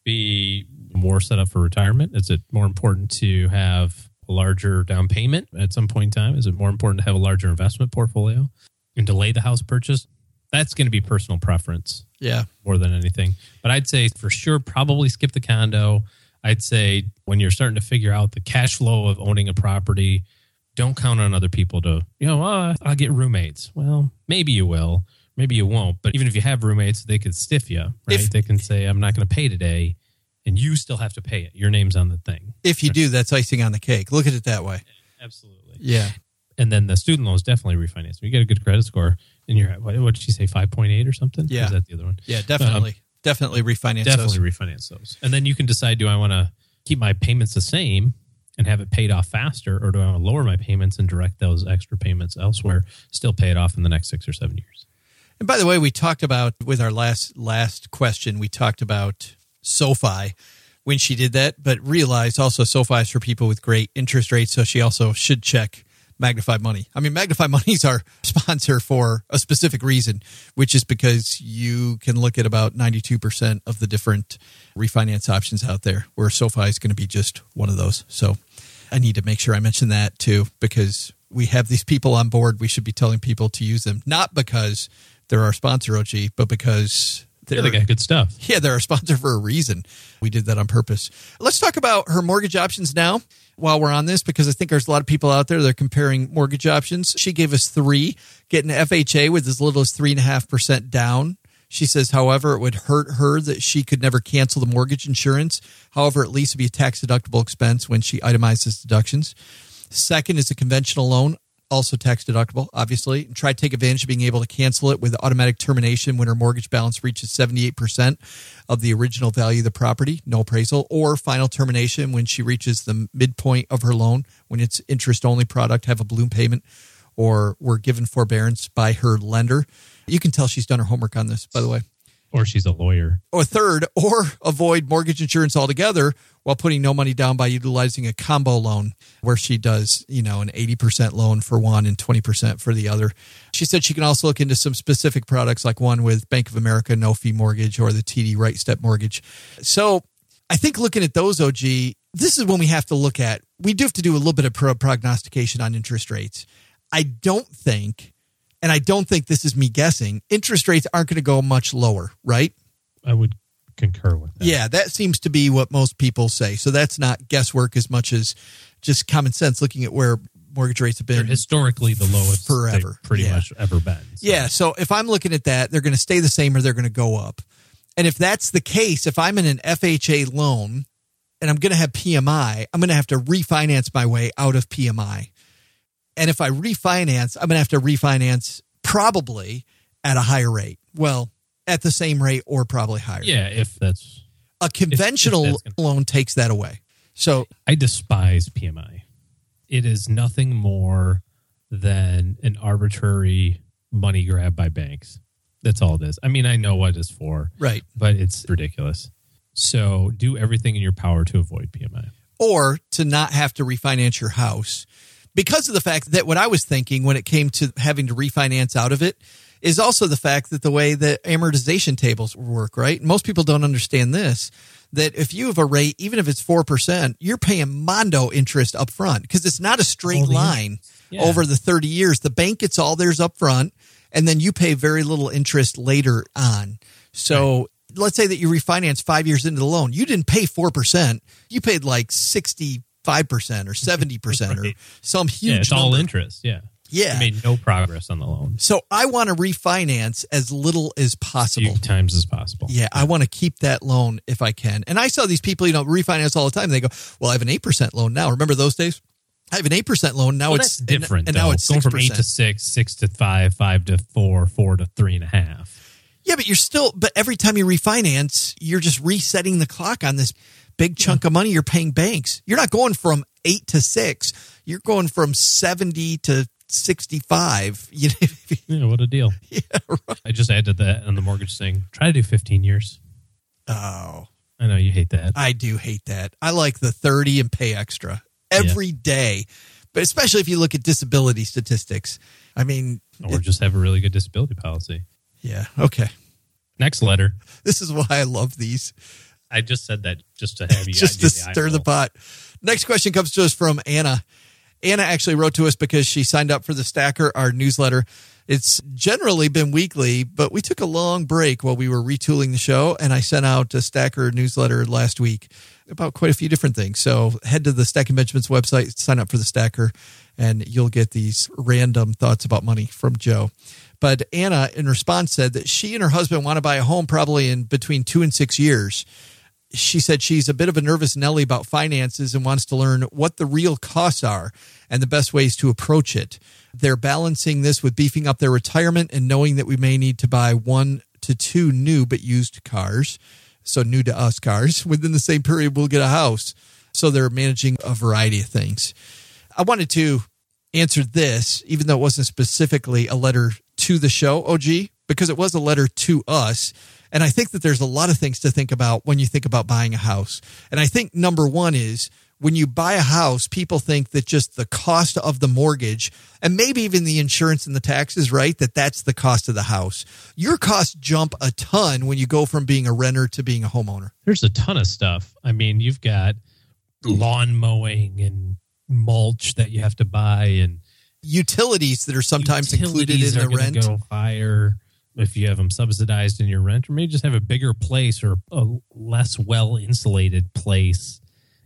be more set up for retirement? Is it more important to have a larger down payment at some point in time? Is it more important to have a larger investment portfolio and delay the house purchase? That's going to be personal preference. Yeah. More than anything. But I'd say for sure, probably skip the condo. I'd say when you're starting to figure out the cash flow of owning a property, don't count on other people to, I'll get roommates. Well, maybe you will. Maybe you won't. But even if you have roommates, they could stiff you, right? They can say, I'm not going to pay today. And you still have to pay it. Your name's on the thing. If you do, that's icing on the cake. Look at it that way. Absolutely. Yeah. And then the student loans definitely refinance. You get a good credit score, and you're at, what did she say, 5.8 or something? Yeah. Or is that the other one? Yeah, definitely. Definitely refinance those. Definitely refinance those. And then you can decide, do I want to keep my payments the same and have it paid off faster, or do I want to lower my payments and direct those extra payments elsewhere, still pay it off in the next 6 or 7 years? And by the way, we talked about, with our last question, we talked about SoFi when she did that, but realized also SoFi is for people with great interest rates, so she also should check Magnify Money. I mean, Magnify Money is our sponsor for a specific reason, which is because you can look at about 92% of the different refinance options out there, where SoFi is going to be just one of those. So I need to make sure I mention that too, because we have these people on board. We should be telling people to use them, not because they're our sponsor, OG, but because they got good stuff. Yeah, they're our sponsor for a reason. We did that on purpose. Let's talk about her mortgage options now while we're on this, because I think there's a lot of people out there that are comparing mortgage options. She gave us 3, getting FHA with as little as 3.5% down. She says, however, it would hurt her that she could never cancel the mortgage insurance. However, at least it'd be a tax-deductible expense when she itemizes deductions. Second is a conventional loan, also tax-deductible, obviously. And try to take advantage of being able to cancel it with automatic termination when her mortgage balance reaches 78% of the original value of the property, no appraisal, or final termination when she reaches the midpoint of her loan, when it's interest-only product, have a balloon payment, or were given forbearance by her lender. You can tell she's done her homework on this, by the way. Or she's a lawyer. Or third, or avoid mortgage insurance altogether while putting no money down by utilizing a combo loan where she does, an 80% loan for one and 20% for the other. She said she can also look into some specific products like one with Bank of America, no fee mortgage, or the TD Right Step mortgage. So I think looking at those, OG, this is when we have to look at, we do have to do a little bit of prognostication on interest rates. I don't think this is me guessing, interest rates aren't going to go much lower, right? I would concur with that. Yeah, that seems to be what most people say. So that's not guesswork as much as just common sense, looking at where mortgage rates have been. They're historically the lowest forever, pretty much ever been. So. Yeah, so if I'm looking at that, they're going to stay the same or they're going to go up. And if that's the case, if I'm in an FHA loan and I'm going to have PMI, I'm going to have to refinance my way out of PMI. And if I refinance, I'm going to have to refinance probably at a higher rate. Well, at the same rate or probably higher. Yeah, if that's... A conventional loan takes that away. So I despise PMI. It is nothing more than an arbitrary money grab by banks. That's all it is. I mean, I know what it's for. Right. But it's ridiculous. So do everything in your power to avoid PMI. Or to not have to refinance your house. Because of the fact that what I was thinking when it came to having to refinance out of it is also the fact that the way that amortization tables work, right? Most people don't understand this, that if you have a rate, even if it's 4%, you're paying mondo interest up front because it's not a straight line over the 30 years. The bank gets all theirs up front, and then you pay very little interest later on. So let's say that you refinance 5 years into the loan. You didn't pay 4%. You paid like 65% or 70% Right. or some huge Yeah, it's all number. interest. Yeah. Yeah. You made no progress on the loan. So I want to refinance as little as possible. Few times as possible. Yeah, I want to keep that loan if I can. And I saw these people, refinance all the time. They go, well, I have an 8% loan now. Remember those days? I have an 8% loan. Now Well, it's that's different. And now it's 6%. going from 8 to 6, 6 to 5, 5 to 4, 4 to 3.5. Yeah, but every time you refinance, you're just resetting the clock on this big chunk of money you're paying banks. You're not going from 8 to 6. You're going from 70 to 65. Yeah, what a deal. Yeah, right. I just added that on the mortgage thing. Try to do 15 years. Oh, I know you hate that. I do hate that. I like the 30 and pay extra every day. But especially if you look at disability statistics. I mean, Or just have a really good disability policy. yeah, okay. Next letter. This is why I love these. I just said that just to have you Just to stir the pot. Next question comes to us from Anna. Anna actually wrote to us because she signed up for the Stacker, our newsletter. It's generally been weekly, but we took a long break while we were retooling the show, and I sent out a Stacker newsletter last week about quite a few different things. So head to the Stacking Benjamins website, sign up for the Stacker, and you'll get these random thoughts about money from Joe. But Anna, in response, said that she and her husband want to buy a home probably in between 2 and 6 years. She said she's a bit of a nervous Nelly about finances and wants to learn what the real costs are and the best ways to approach it. They're balancing this with beefing up their retirement and knowing that we may need to buy 1 to 2 new but used cars. So new to us cars. Within the same period, we'll get a house. So they're managing a variety of things. I wanted to answer this, even though it wasn't specifically a letter to the show, OG, because it was a letter to us. And I think that there's a lot of things to think about when you think about buying a house. And I think number one is when you buy a house, people think that just the cost of the mortgage and maybe even the insurance and the taxes, right? That's the cost of the house. Your costs jump a ton when you go from being a renter to being a homeowner. There's a ton of stuff. I mean, you've got lawn mowing and mulch that you have to buy and utilities that are sometimes included in the rent. Go higher if you have them subsidized in your rent, or maybe just have a bigger place or a less well insulated place.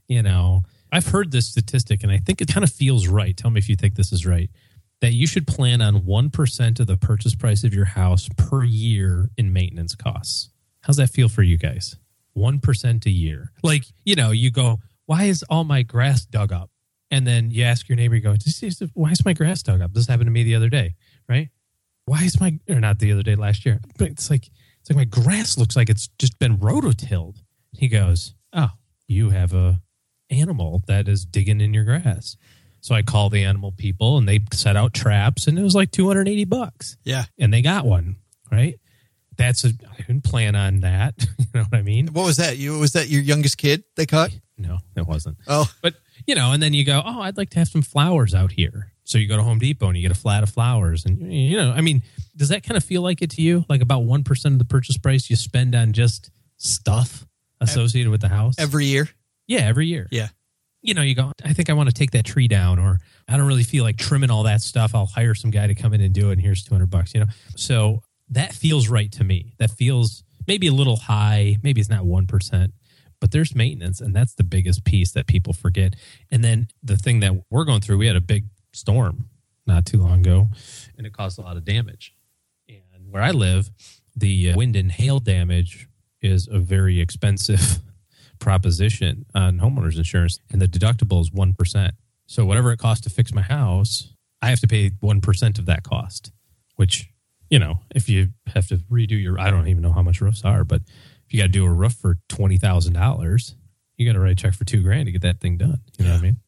I've heard this statistic and I think it kind of feels right. Tell me if you think this is right, that you should plan on 1% of the purchase price of your house per year in maintenance costs. How's that feel for you guys? 1% a year. Like, you go, why is all my grass dug up? And then you ask your neighbor, you go, why is my grass dug up? This happened to me the other day, right? Why is not the other day, last year, but it's like my grass looks like it's just been rototilled. He goes, oh, you have a animal that is digging in your grass. So I call the animal people and they set out traps and it was like $280. Yeah. And they got one, right? I didn't plan on that. You know what I mean? What was that? Was that your youngest kid they caught? No, it wasn't. Oh. But, and then you go, oh, I'd like to have some flowers out here. So you go to Home Depot and you get a flat of flowers. And, does that kind of feel like it to you? Like about 1% of the purchase price you spend on just stuff associated with the house? Every year? Yeah, every year. Yeah. You go, I think I want to take that tree down, or I don't really feel like trimming all that stuff. I'll hire some guy to come in and do it, and here's $200, So that feels right to me. That feels maybe a little high. Maybe it's not 1%. But there's maintenance, and that's the biggest piece that people forget. And then the thing that we're going through, we had a big storm not too long ago, and it caused a lot of damage. And where I live, the wind and hail damage is a very expensive proposition on homeowners insurance, and the deductible is 1%. So whatever it costs to fix my house, I have to pay 1% of that cost, which, if you have to redo I don't even know how much roofs are, but if you got to do a roof for $20,000, you got to write a check for $2,000 to get that thing done. You know what I mean?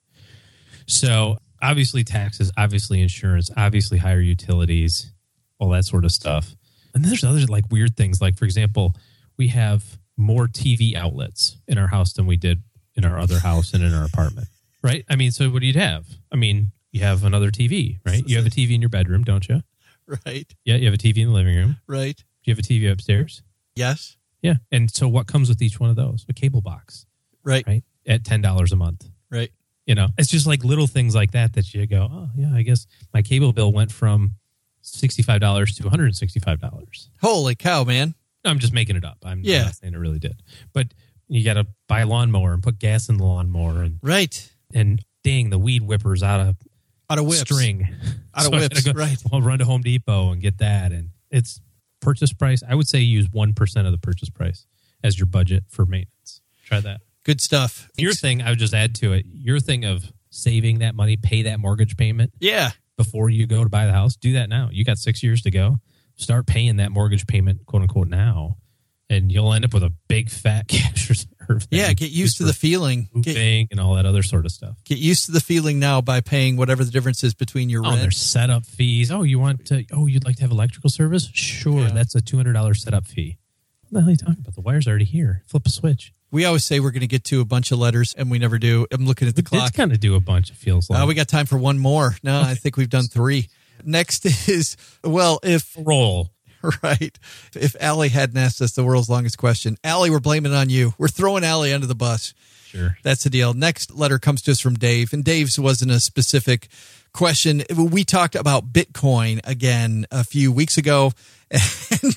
So obviously taxes, obviously insurance, obviously higher utilities, all that sort of stuff. And there's other weird things. Like, for example, we have more TV outlets in our house than we did in our other house and in our apartment, right? So what do you have? You have another TV, right? You have a TV in your bedroom, don't you? Right. Yeah, you have a TV in the living room. Right. Do you have a TV upstairs? Yes. Yeah. And so what comes with each one of those? A cable box. Right. Right. At $10 a month. Right. It's just like little things like that you go, oh, yeah, I guess my cable bill went from $65 to $165. Holy cow, man. I'm just making it up. I'm Yeah. not saying it really did. But you got to buy a lawnmower and put gas in the lawnmower. Right. And dang, the weed whipper's out of Whips. string. Out of So I whips, gotta right. I'll run to Home Depot and get that. And it's purchase price. I would say use 1% of the purchase price as your budget for maintenance. Try that. Good stuff. Your thing, I would just add to it, your thing of saving that money, pay that mortgage payment Yeah. before you go to buy the house. Do that now. You got 6 years to go. Start paying that mortgage payment, quote unquote, now. And you'll end up with a big fat cash reserve. Yeah, get used to the feeling. Moving and all that other sort of stuff. Get used to the feeling now by paying whatever the difference is between your Oh, rent. there's setup fees. Oh, you'd like to have electrical service? Sure, Yeah. that's a $200 setup fee. What the hell are you talking about? The wire's already here. Flip a switch. We always say we're going to get to a bunch of letters, and we never do. I'm looking at the We did clock. kind of do a bunch, it feels like. We got time for one more. No, I think we've done 3. Next is, if roll. Right. If Allie hadn't asked us the world's longest question, Allie, we're blaming it on you. We're throwing Allie under the bus. Sure. That's the deal. Next letter comes to us from Dave, and Dave's wasn't a specific question. We talked about Bitcoin again a few weeks ago, and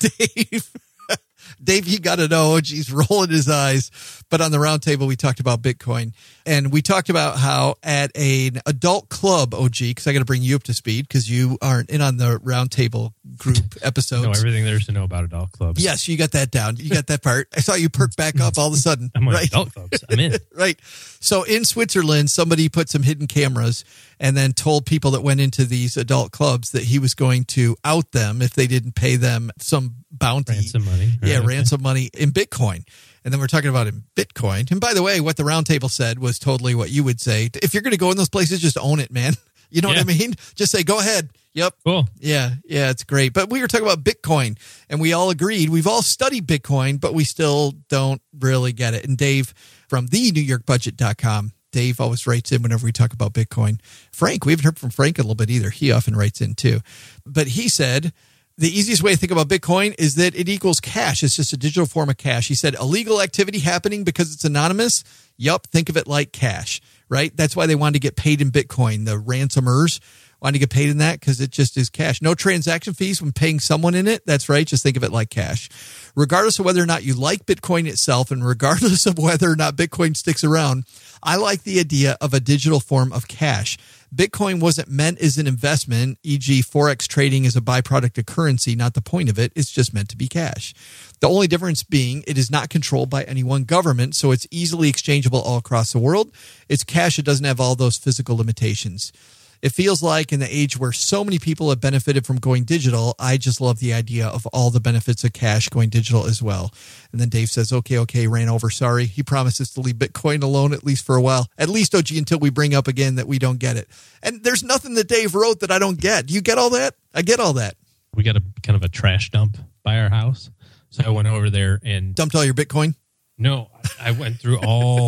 Dave, you got to know, he's rolling his eyes. But on the round table, we talked about Bitcoin. And we talked about how at an adult club, OG, because I got to bring you up to speed because you aren't in on the round table group episodes. Know everything there is to know about adult clubs. Yes, you got that down. You got that part. I saw you perk back up all of a sudden. I'm like, right? adult clubs. I'm in. Right. So in Switzerland, somebody put some hidden cameras and then told people that went into these adult clubs that he was going to out them if they didn't pay them some bounty. Ransom money. Right, Yeah, okay. ransom money in Bitcoin. And then we're talking about in Bitcoin. And by the way, what the roundtable said was totally what you would say. If you're going to go in those places, just own it, man. You know what I mean? Just say, go ahead. Yep. Cool. Yeah, it's great. But we were talking about Bitcoin, and we all agreed. We've all studied Bitcoin, but we still don't really get it. And Dave from thenewyorkbudget.com, Dave always writes in whenever we talk about Bitcoin. Frank, we haven't heard from Frank a little bit either. He often writes in too. But he said, the easiest way to think about Bitcoin is that it equals cash. It's just a digital form of cash. He said, illegal activity happening because it's anonymous. Yup, think of it like cash, right? That's why they wanted to get paid in Bitcoin. The ransomers wanted to get paid in that because it just is cash. No transaction fees when paying someone in it. That's right. Just think of it like cash. Regardless of whether or not you like Bitcoin itself and regardless of whether or not Bitcoin sticks around, I like the idea of a digital form of cash. Bitcoin wasn't meant as an investment, e.g. Forex trading is a byproduct of currency, not the point of it. It's just meant to be cash. The only difference being it is not controlled by any one government, so it's easily exchangeable all across the world. It's cash. It doesn't have all those physical limitations. It feels like in the age where so many people have benefited from going digital, I just love the idea of all the benefits of cash going digital as well. And then Dave says, okay, ran over. Sorry. He promises to leave Bitcoin alone at least for a while. At least, OG, until we bring up again that we don't get it. And there's nothing that Dave wrote that I don't get. Do you get all that? I get all that. We got a kind of a trash dump by our house. So I went over there and dumped all your Bitcoin? No, I went through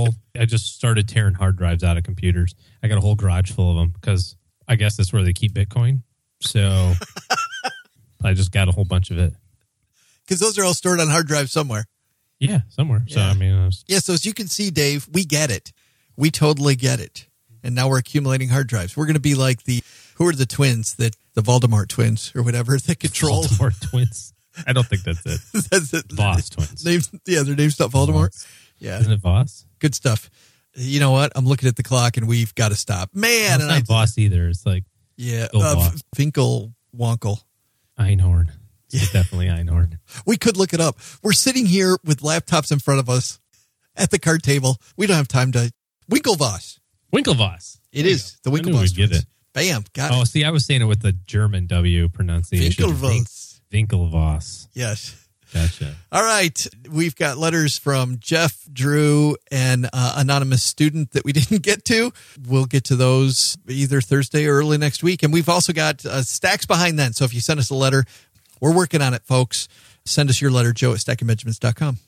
I just started tearing hard drives out of computers. I got a whole garage full of them because I guess that's where they keep Bitcoin. So I just got a whole bunch of it. Because those are all stored on hard drives somewhere. Yeah, somewhere. Yeah. So, I mean, so as you can see, Dave, we get it. We totally get it. And now we're accumulating hard drives. We're going to be like who are the twins, the Voldemort twins or whatever that control. Voldemort twins. I don't think that's it. That's it. Voss twins. Their name's not Voldemort. Voss. Yeah. Isn't it Voss? Good stuff. You know what? I'm looking at the clock and we've got to stop. Man. It's not Voss either. It's like Finkelwonkel. Einhorn. It's definitely Einhorn. We could look it up. We're sitting here with laptops in front of us at the card table. We don't have time to... Winklevoss. Winklevoss. It is. The Winklevoss. Get it. Bam. Got it. Oh, see, I was saying it with the German W pronunciation. Winklevoss. Winklevoss. Yes. Gotcha. All right. We've got letters from Jeff, Drew, and anonymous student that we didn't get to. We'll get to those either Thursday or early next week. And we've also got stacks behind then. So if you send us a letter, we're working on it, folks. Send us your letter, joe@stackingbenjamins.com.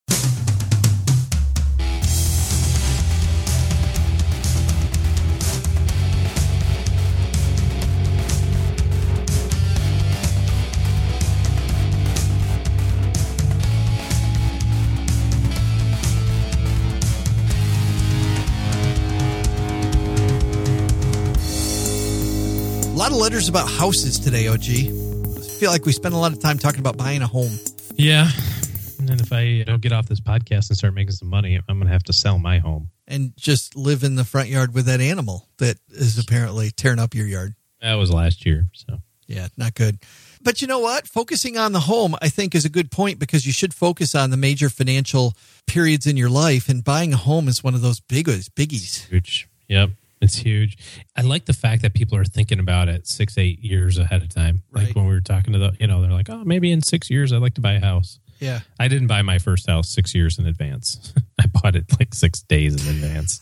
A lot of letters about houses today, OG. I feel like we spent a lot of time talking about buying a home. Yeah. And then if I don't get off this podcast and start making some money, I'm going to have to sell my home. And just live in the front yard with that animal that is apparently tearing up your yard. That was last year, so. Yeah, not good. But you know what? Focusing on the home, I think, is a good point because you should focus on the major financial periods in your life, and buying a home is one of those biggies. Huge. Yep, it's huge. I like the fact that people are thinking about it 6-8 years ahead of time. Right. Like when we were talking to they're like, oh, maybe in 6 years I'd like to buy a house. Yeah. I didn't buy my first house 6 years in advance. I bought it like 6 days in advance.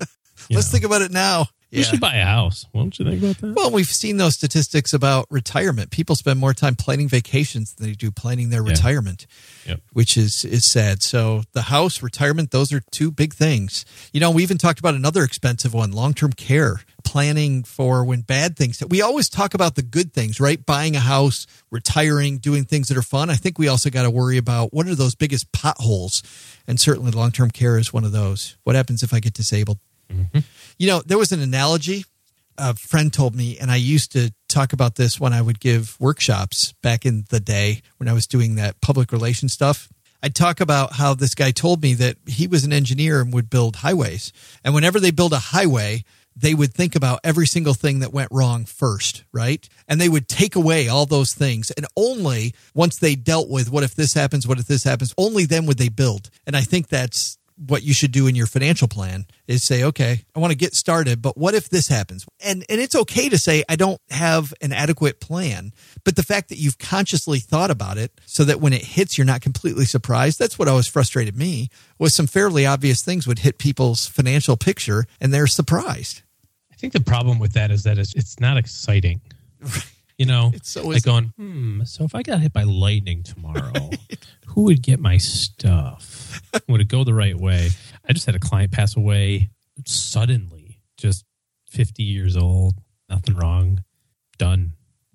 Let's think about it now. You should buy a house. Won't you think about that? Well, we've seen those statistics about retirement. People spend more time planning vacations than they do planning their retirement, which is sad. So the house, retirement, those are two big things. You know, we even talked about another expensive one, long-term care, planning for when bad things. We always talk about the good things, right? Buying a house, retiring, doing things that are fun. I think we also got to worry about what are those biggest potholes. And certainly long-term care is one of those. What happens if I get disabled? Mm-hmm. You know, there was an analogy a friend told me, and I used to talk about this when I would give workshops back in the day when I was doing that public relations stuff. I'd talk about how this guy told me that he was an engineer and would build highways. And whenever they build a highway, they would think about every single thing that went wrong first, right? And they would take away all those things. And only once they dealt with what if this happens, only then would they build. And I think that's what you should do in your financial plan is say, okay, I want to get started, but what if this happens? And it's okay to say, I don't have an adequate plan, but the fact that you've consciously thought about it so that when it hits, you're not completely surprised. That's what always frustrated me, was some fairly obvious things would hit people's financial picture and they're surprised. I think the problem with that is that it's not exciting. You know, It's like going, so if I got hit by lightning tomorrow, who would get my stuff? Would it go the right way? I just had a client pass away suddenly, just 50 years old, nothing wrong, done.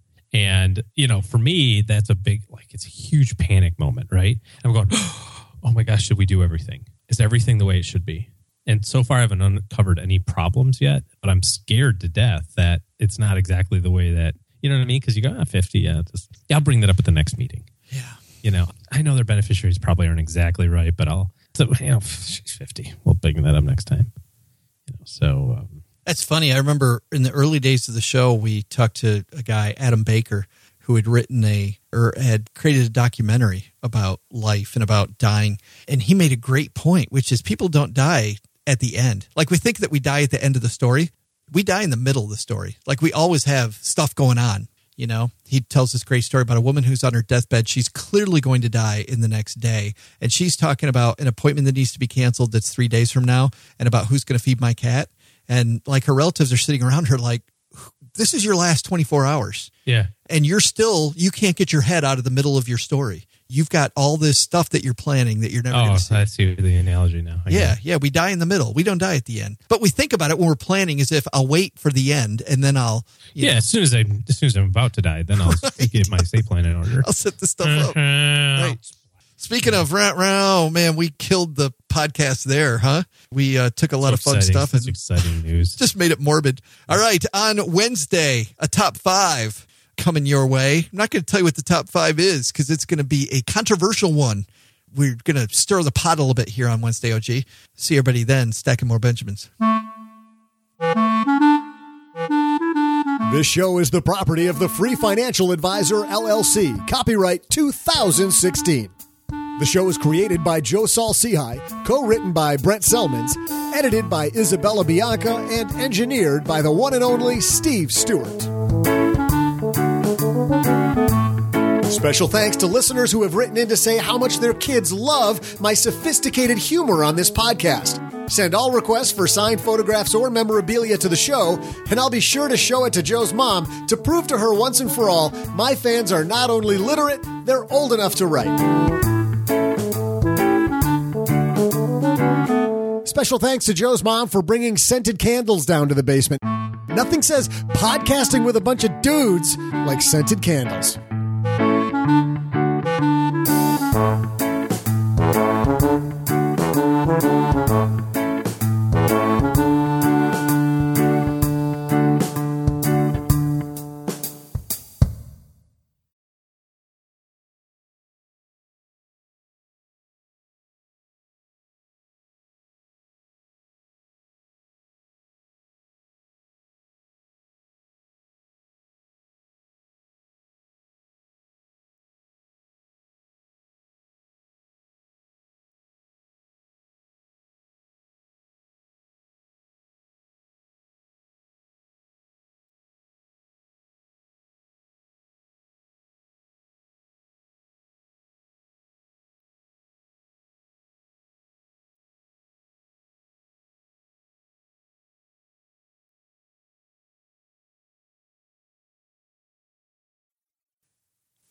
And, you know, for me, that's a big, like, it's a huge panic moment, right? I'm going, oh my gosh, should we do everything? Is everything the way it should be? And so far, I haven't uncovered any problems yet, but I'm scared to death that it's not exactly the way that, you know what I mean? Because you go, 50, I'll bring that up at the next meeting. Yeah. You know, I know their beneficiaries probably aren't exactly right, but she's 50. We'll bring that up next time. You know, so that's funny. I remember in the early days of the show, we talked to a guy, Adam Baker, who had had created a documentary about life and about dying. And he made a great point, which is people don't die at the end. Like we think that we die at the end of the story. We die in the middle of the story. Like we always have stuff going on. You know, he tells this great story about a woman who's on her deathbed. She's clearly going to die in the next day. And she's talking about an appointment that needs to be canceled that's 3 days from now and about who's going to feed my cat. And like her relatives are sitting around her like, this is your last 24 hours. yeah. And you can't get your head out of the middle of your story. You've got all this stuff that you're planning that you're never going to see. I see the analogy now. Yeah. We die in the middle. We don't die at the end. But we think about it when we're planning as if I'll wait for the end and then I'll. As soon as I'm about to die, then I'll get my estate plan in order. I'll set the stuff up. Right. Speaking of man, we killed the podcast there, huh? We took a lot of fun stuff. That's exciting news. Just made it morbid. All right. On Wednesday, a top 5 coming your way. I'm not going to tell you what the top 5 is because it's going to be a controversial one. We're going to stir the pot a little bit here on Wednesday, OG. See everybody then. Stacking more Benjamins. This show is the property of the Free Financial Advisor, LLC. Copyright 2016. The show is created by Joe Saul-Sehy, co-written by Brent Selmans, edited by Isabella Bianca, and engineered by the one and only Steve Stewart. Special thanks to listeners who have written in to say how much their kids love my sophisticated humor on this podcast. Send all requests for signed photographs or memorabilia to the show, and I'll be sure to show it to Joe's mom to prove to her once and for all my fans are not only literate, they're old enough to write. Special thanks to Joe's mom for bringing scented candles down to the basement. Nothing says podcasting with a bunch of dudes like scented candles.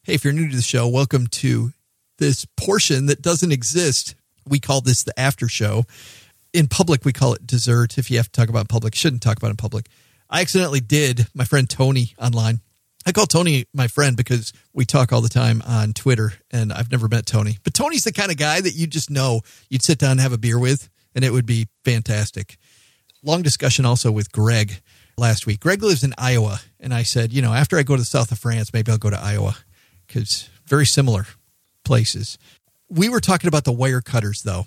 Hey, if you're new to the show, welcome to this portion that doesn't exist. We call this the after show. In public, we call it dessert. If you have to talk about it in public, shouldn't talk about it in public. I accidentally did my friend Tony online. I call Tony my friend because we talk all the time on Twitter, and I've never met Tony. But Tony's the kind of guy that you just know you'd sit down and have a beer with, and it would be fantastic. Long discussion also with Greg last week. Greg lives in Iowa, and I said, after I go to the south of France, maybe I'll go to Iowa because very similar places. We were talking about the wire cutters, though.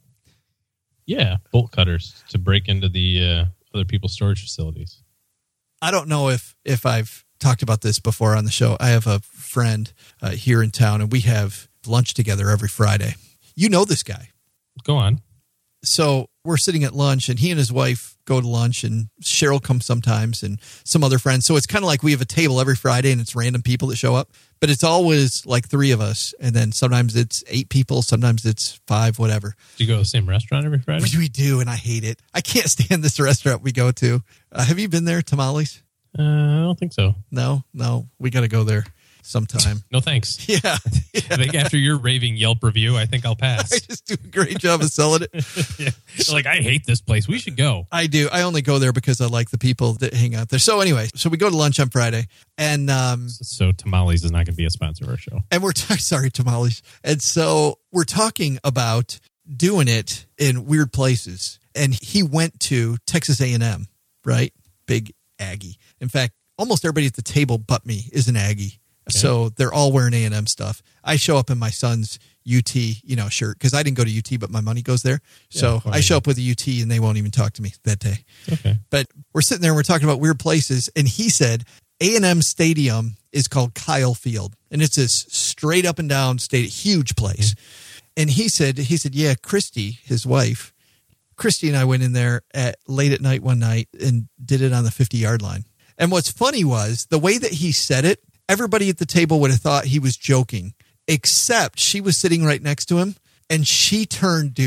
Yeah, bolt cutters to break into the other people's storage facilities. I don't know if I've talked about this before on the show. I have a friend here in town, and we have lunch together every Friday. You know this guy. Go on. So we're sitting at lunch, and he and his wife go to lunch, and Cheryl comes sometimes, and some other friends. So it's kind of like we have a table every Friday, and it's random people that show up. But it's always like 3 of us, and then sometimes it's 8 people, sometimes it's 5, whatever. Do you go to the same restaurant every Friday? We do, and I hate it. I can't stand this restaurant we go to. Have you been there, Tamales? I don't think so. No, we got to go there sometime. No thanks. Yeah. I think after your raving Yelp review, I think I'll pass. I just do a great job of selling it. Yeah. Like, I hate this place. We should go. I do. I only go there because I like the people that hang out there. So anyway, we go to lunch on Friday, and so Tamales is not going to be a sponsor of our show. And sorry, Tamales. And so we're talking about doing it in weird places. And he went to Texas A&M, right? Big Aggie. In fact, almost everybody at the table but me is an Aggie. Okay. So they're all wearing A&M stuff. I show up in my son's UT, shirt because I didn't go to UT, but my money goes there. Yeah, so I show up with a UT and they won't even talk to me that day. Okay. But we're sitting there and we're talking about weird places. And he said A&M Stadium is called Kyle Field. And it's this straight up and down stadium, huge place. Mm-hmm. And he said, yeah, Christy, his wife, Christy and I went in there late at night one night and did it on the 50-yard line. And what's funny was the way that he said it, everybody at the table would have thought he was joking, except she was sitting right next to him. And she turned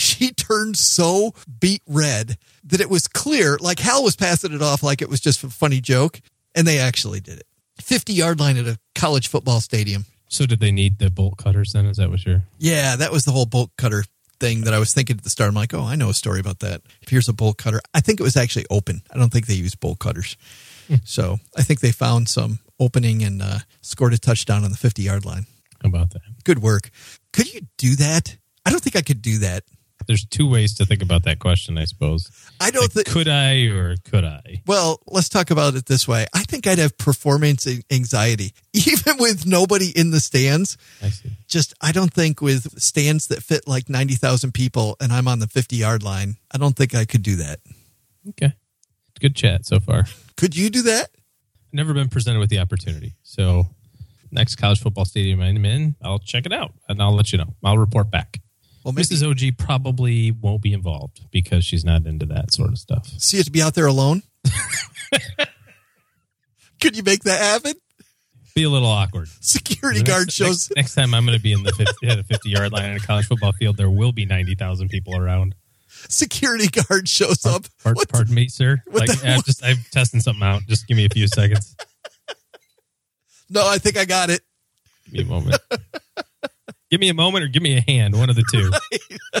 so beet red that it was clear, like Hal was passing it off like it was just a funny joke. And they actually did it. 50-yard line at a college football stadium. So did they need the bolt cutters then? Is that what you're... Yeah, that was the whole bolt cutter thing that I was thinking at the start. I'm like, I know a story about that. Here's a bolt cutter. I think it was actually open. I don't think they used bolt cutters. So I think they found some opening and scored a touchdown on the 50-yard line. How about that? Good work. Could you do that? I don't think I could do that. There's 2 ways to think about that question, I suppose. I don't think... Could I or could I? Well, let's talk about it this way. I think I'd have performance anxiety, even with nobody in the stands. I see. I don't think with stands that fit like 90,000 people and I'm on the 50-yard line, I don't think I could do that. Okay. Good chat so far. Could you do that? Never been presented with the opportunity. So next college football stadium I'm in, I'll check it out and I'll let you know. I'll report back. Well, Mrs. OG probably won't be involved because she's not into that sort of stuff. So you have to be out there alone? Could you make that happen? Be a little awkward. Security guard shows... Next time I'm going to be in the 50-yard line in a college football field, there will be 90,000 people around. Security guard shows up. Pardon me, sir. I'm testing something out. Just give me a few seconds. No, I think I got it. Give me a moment. Give me a moment or give me a hand. One of the two.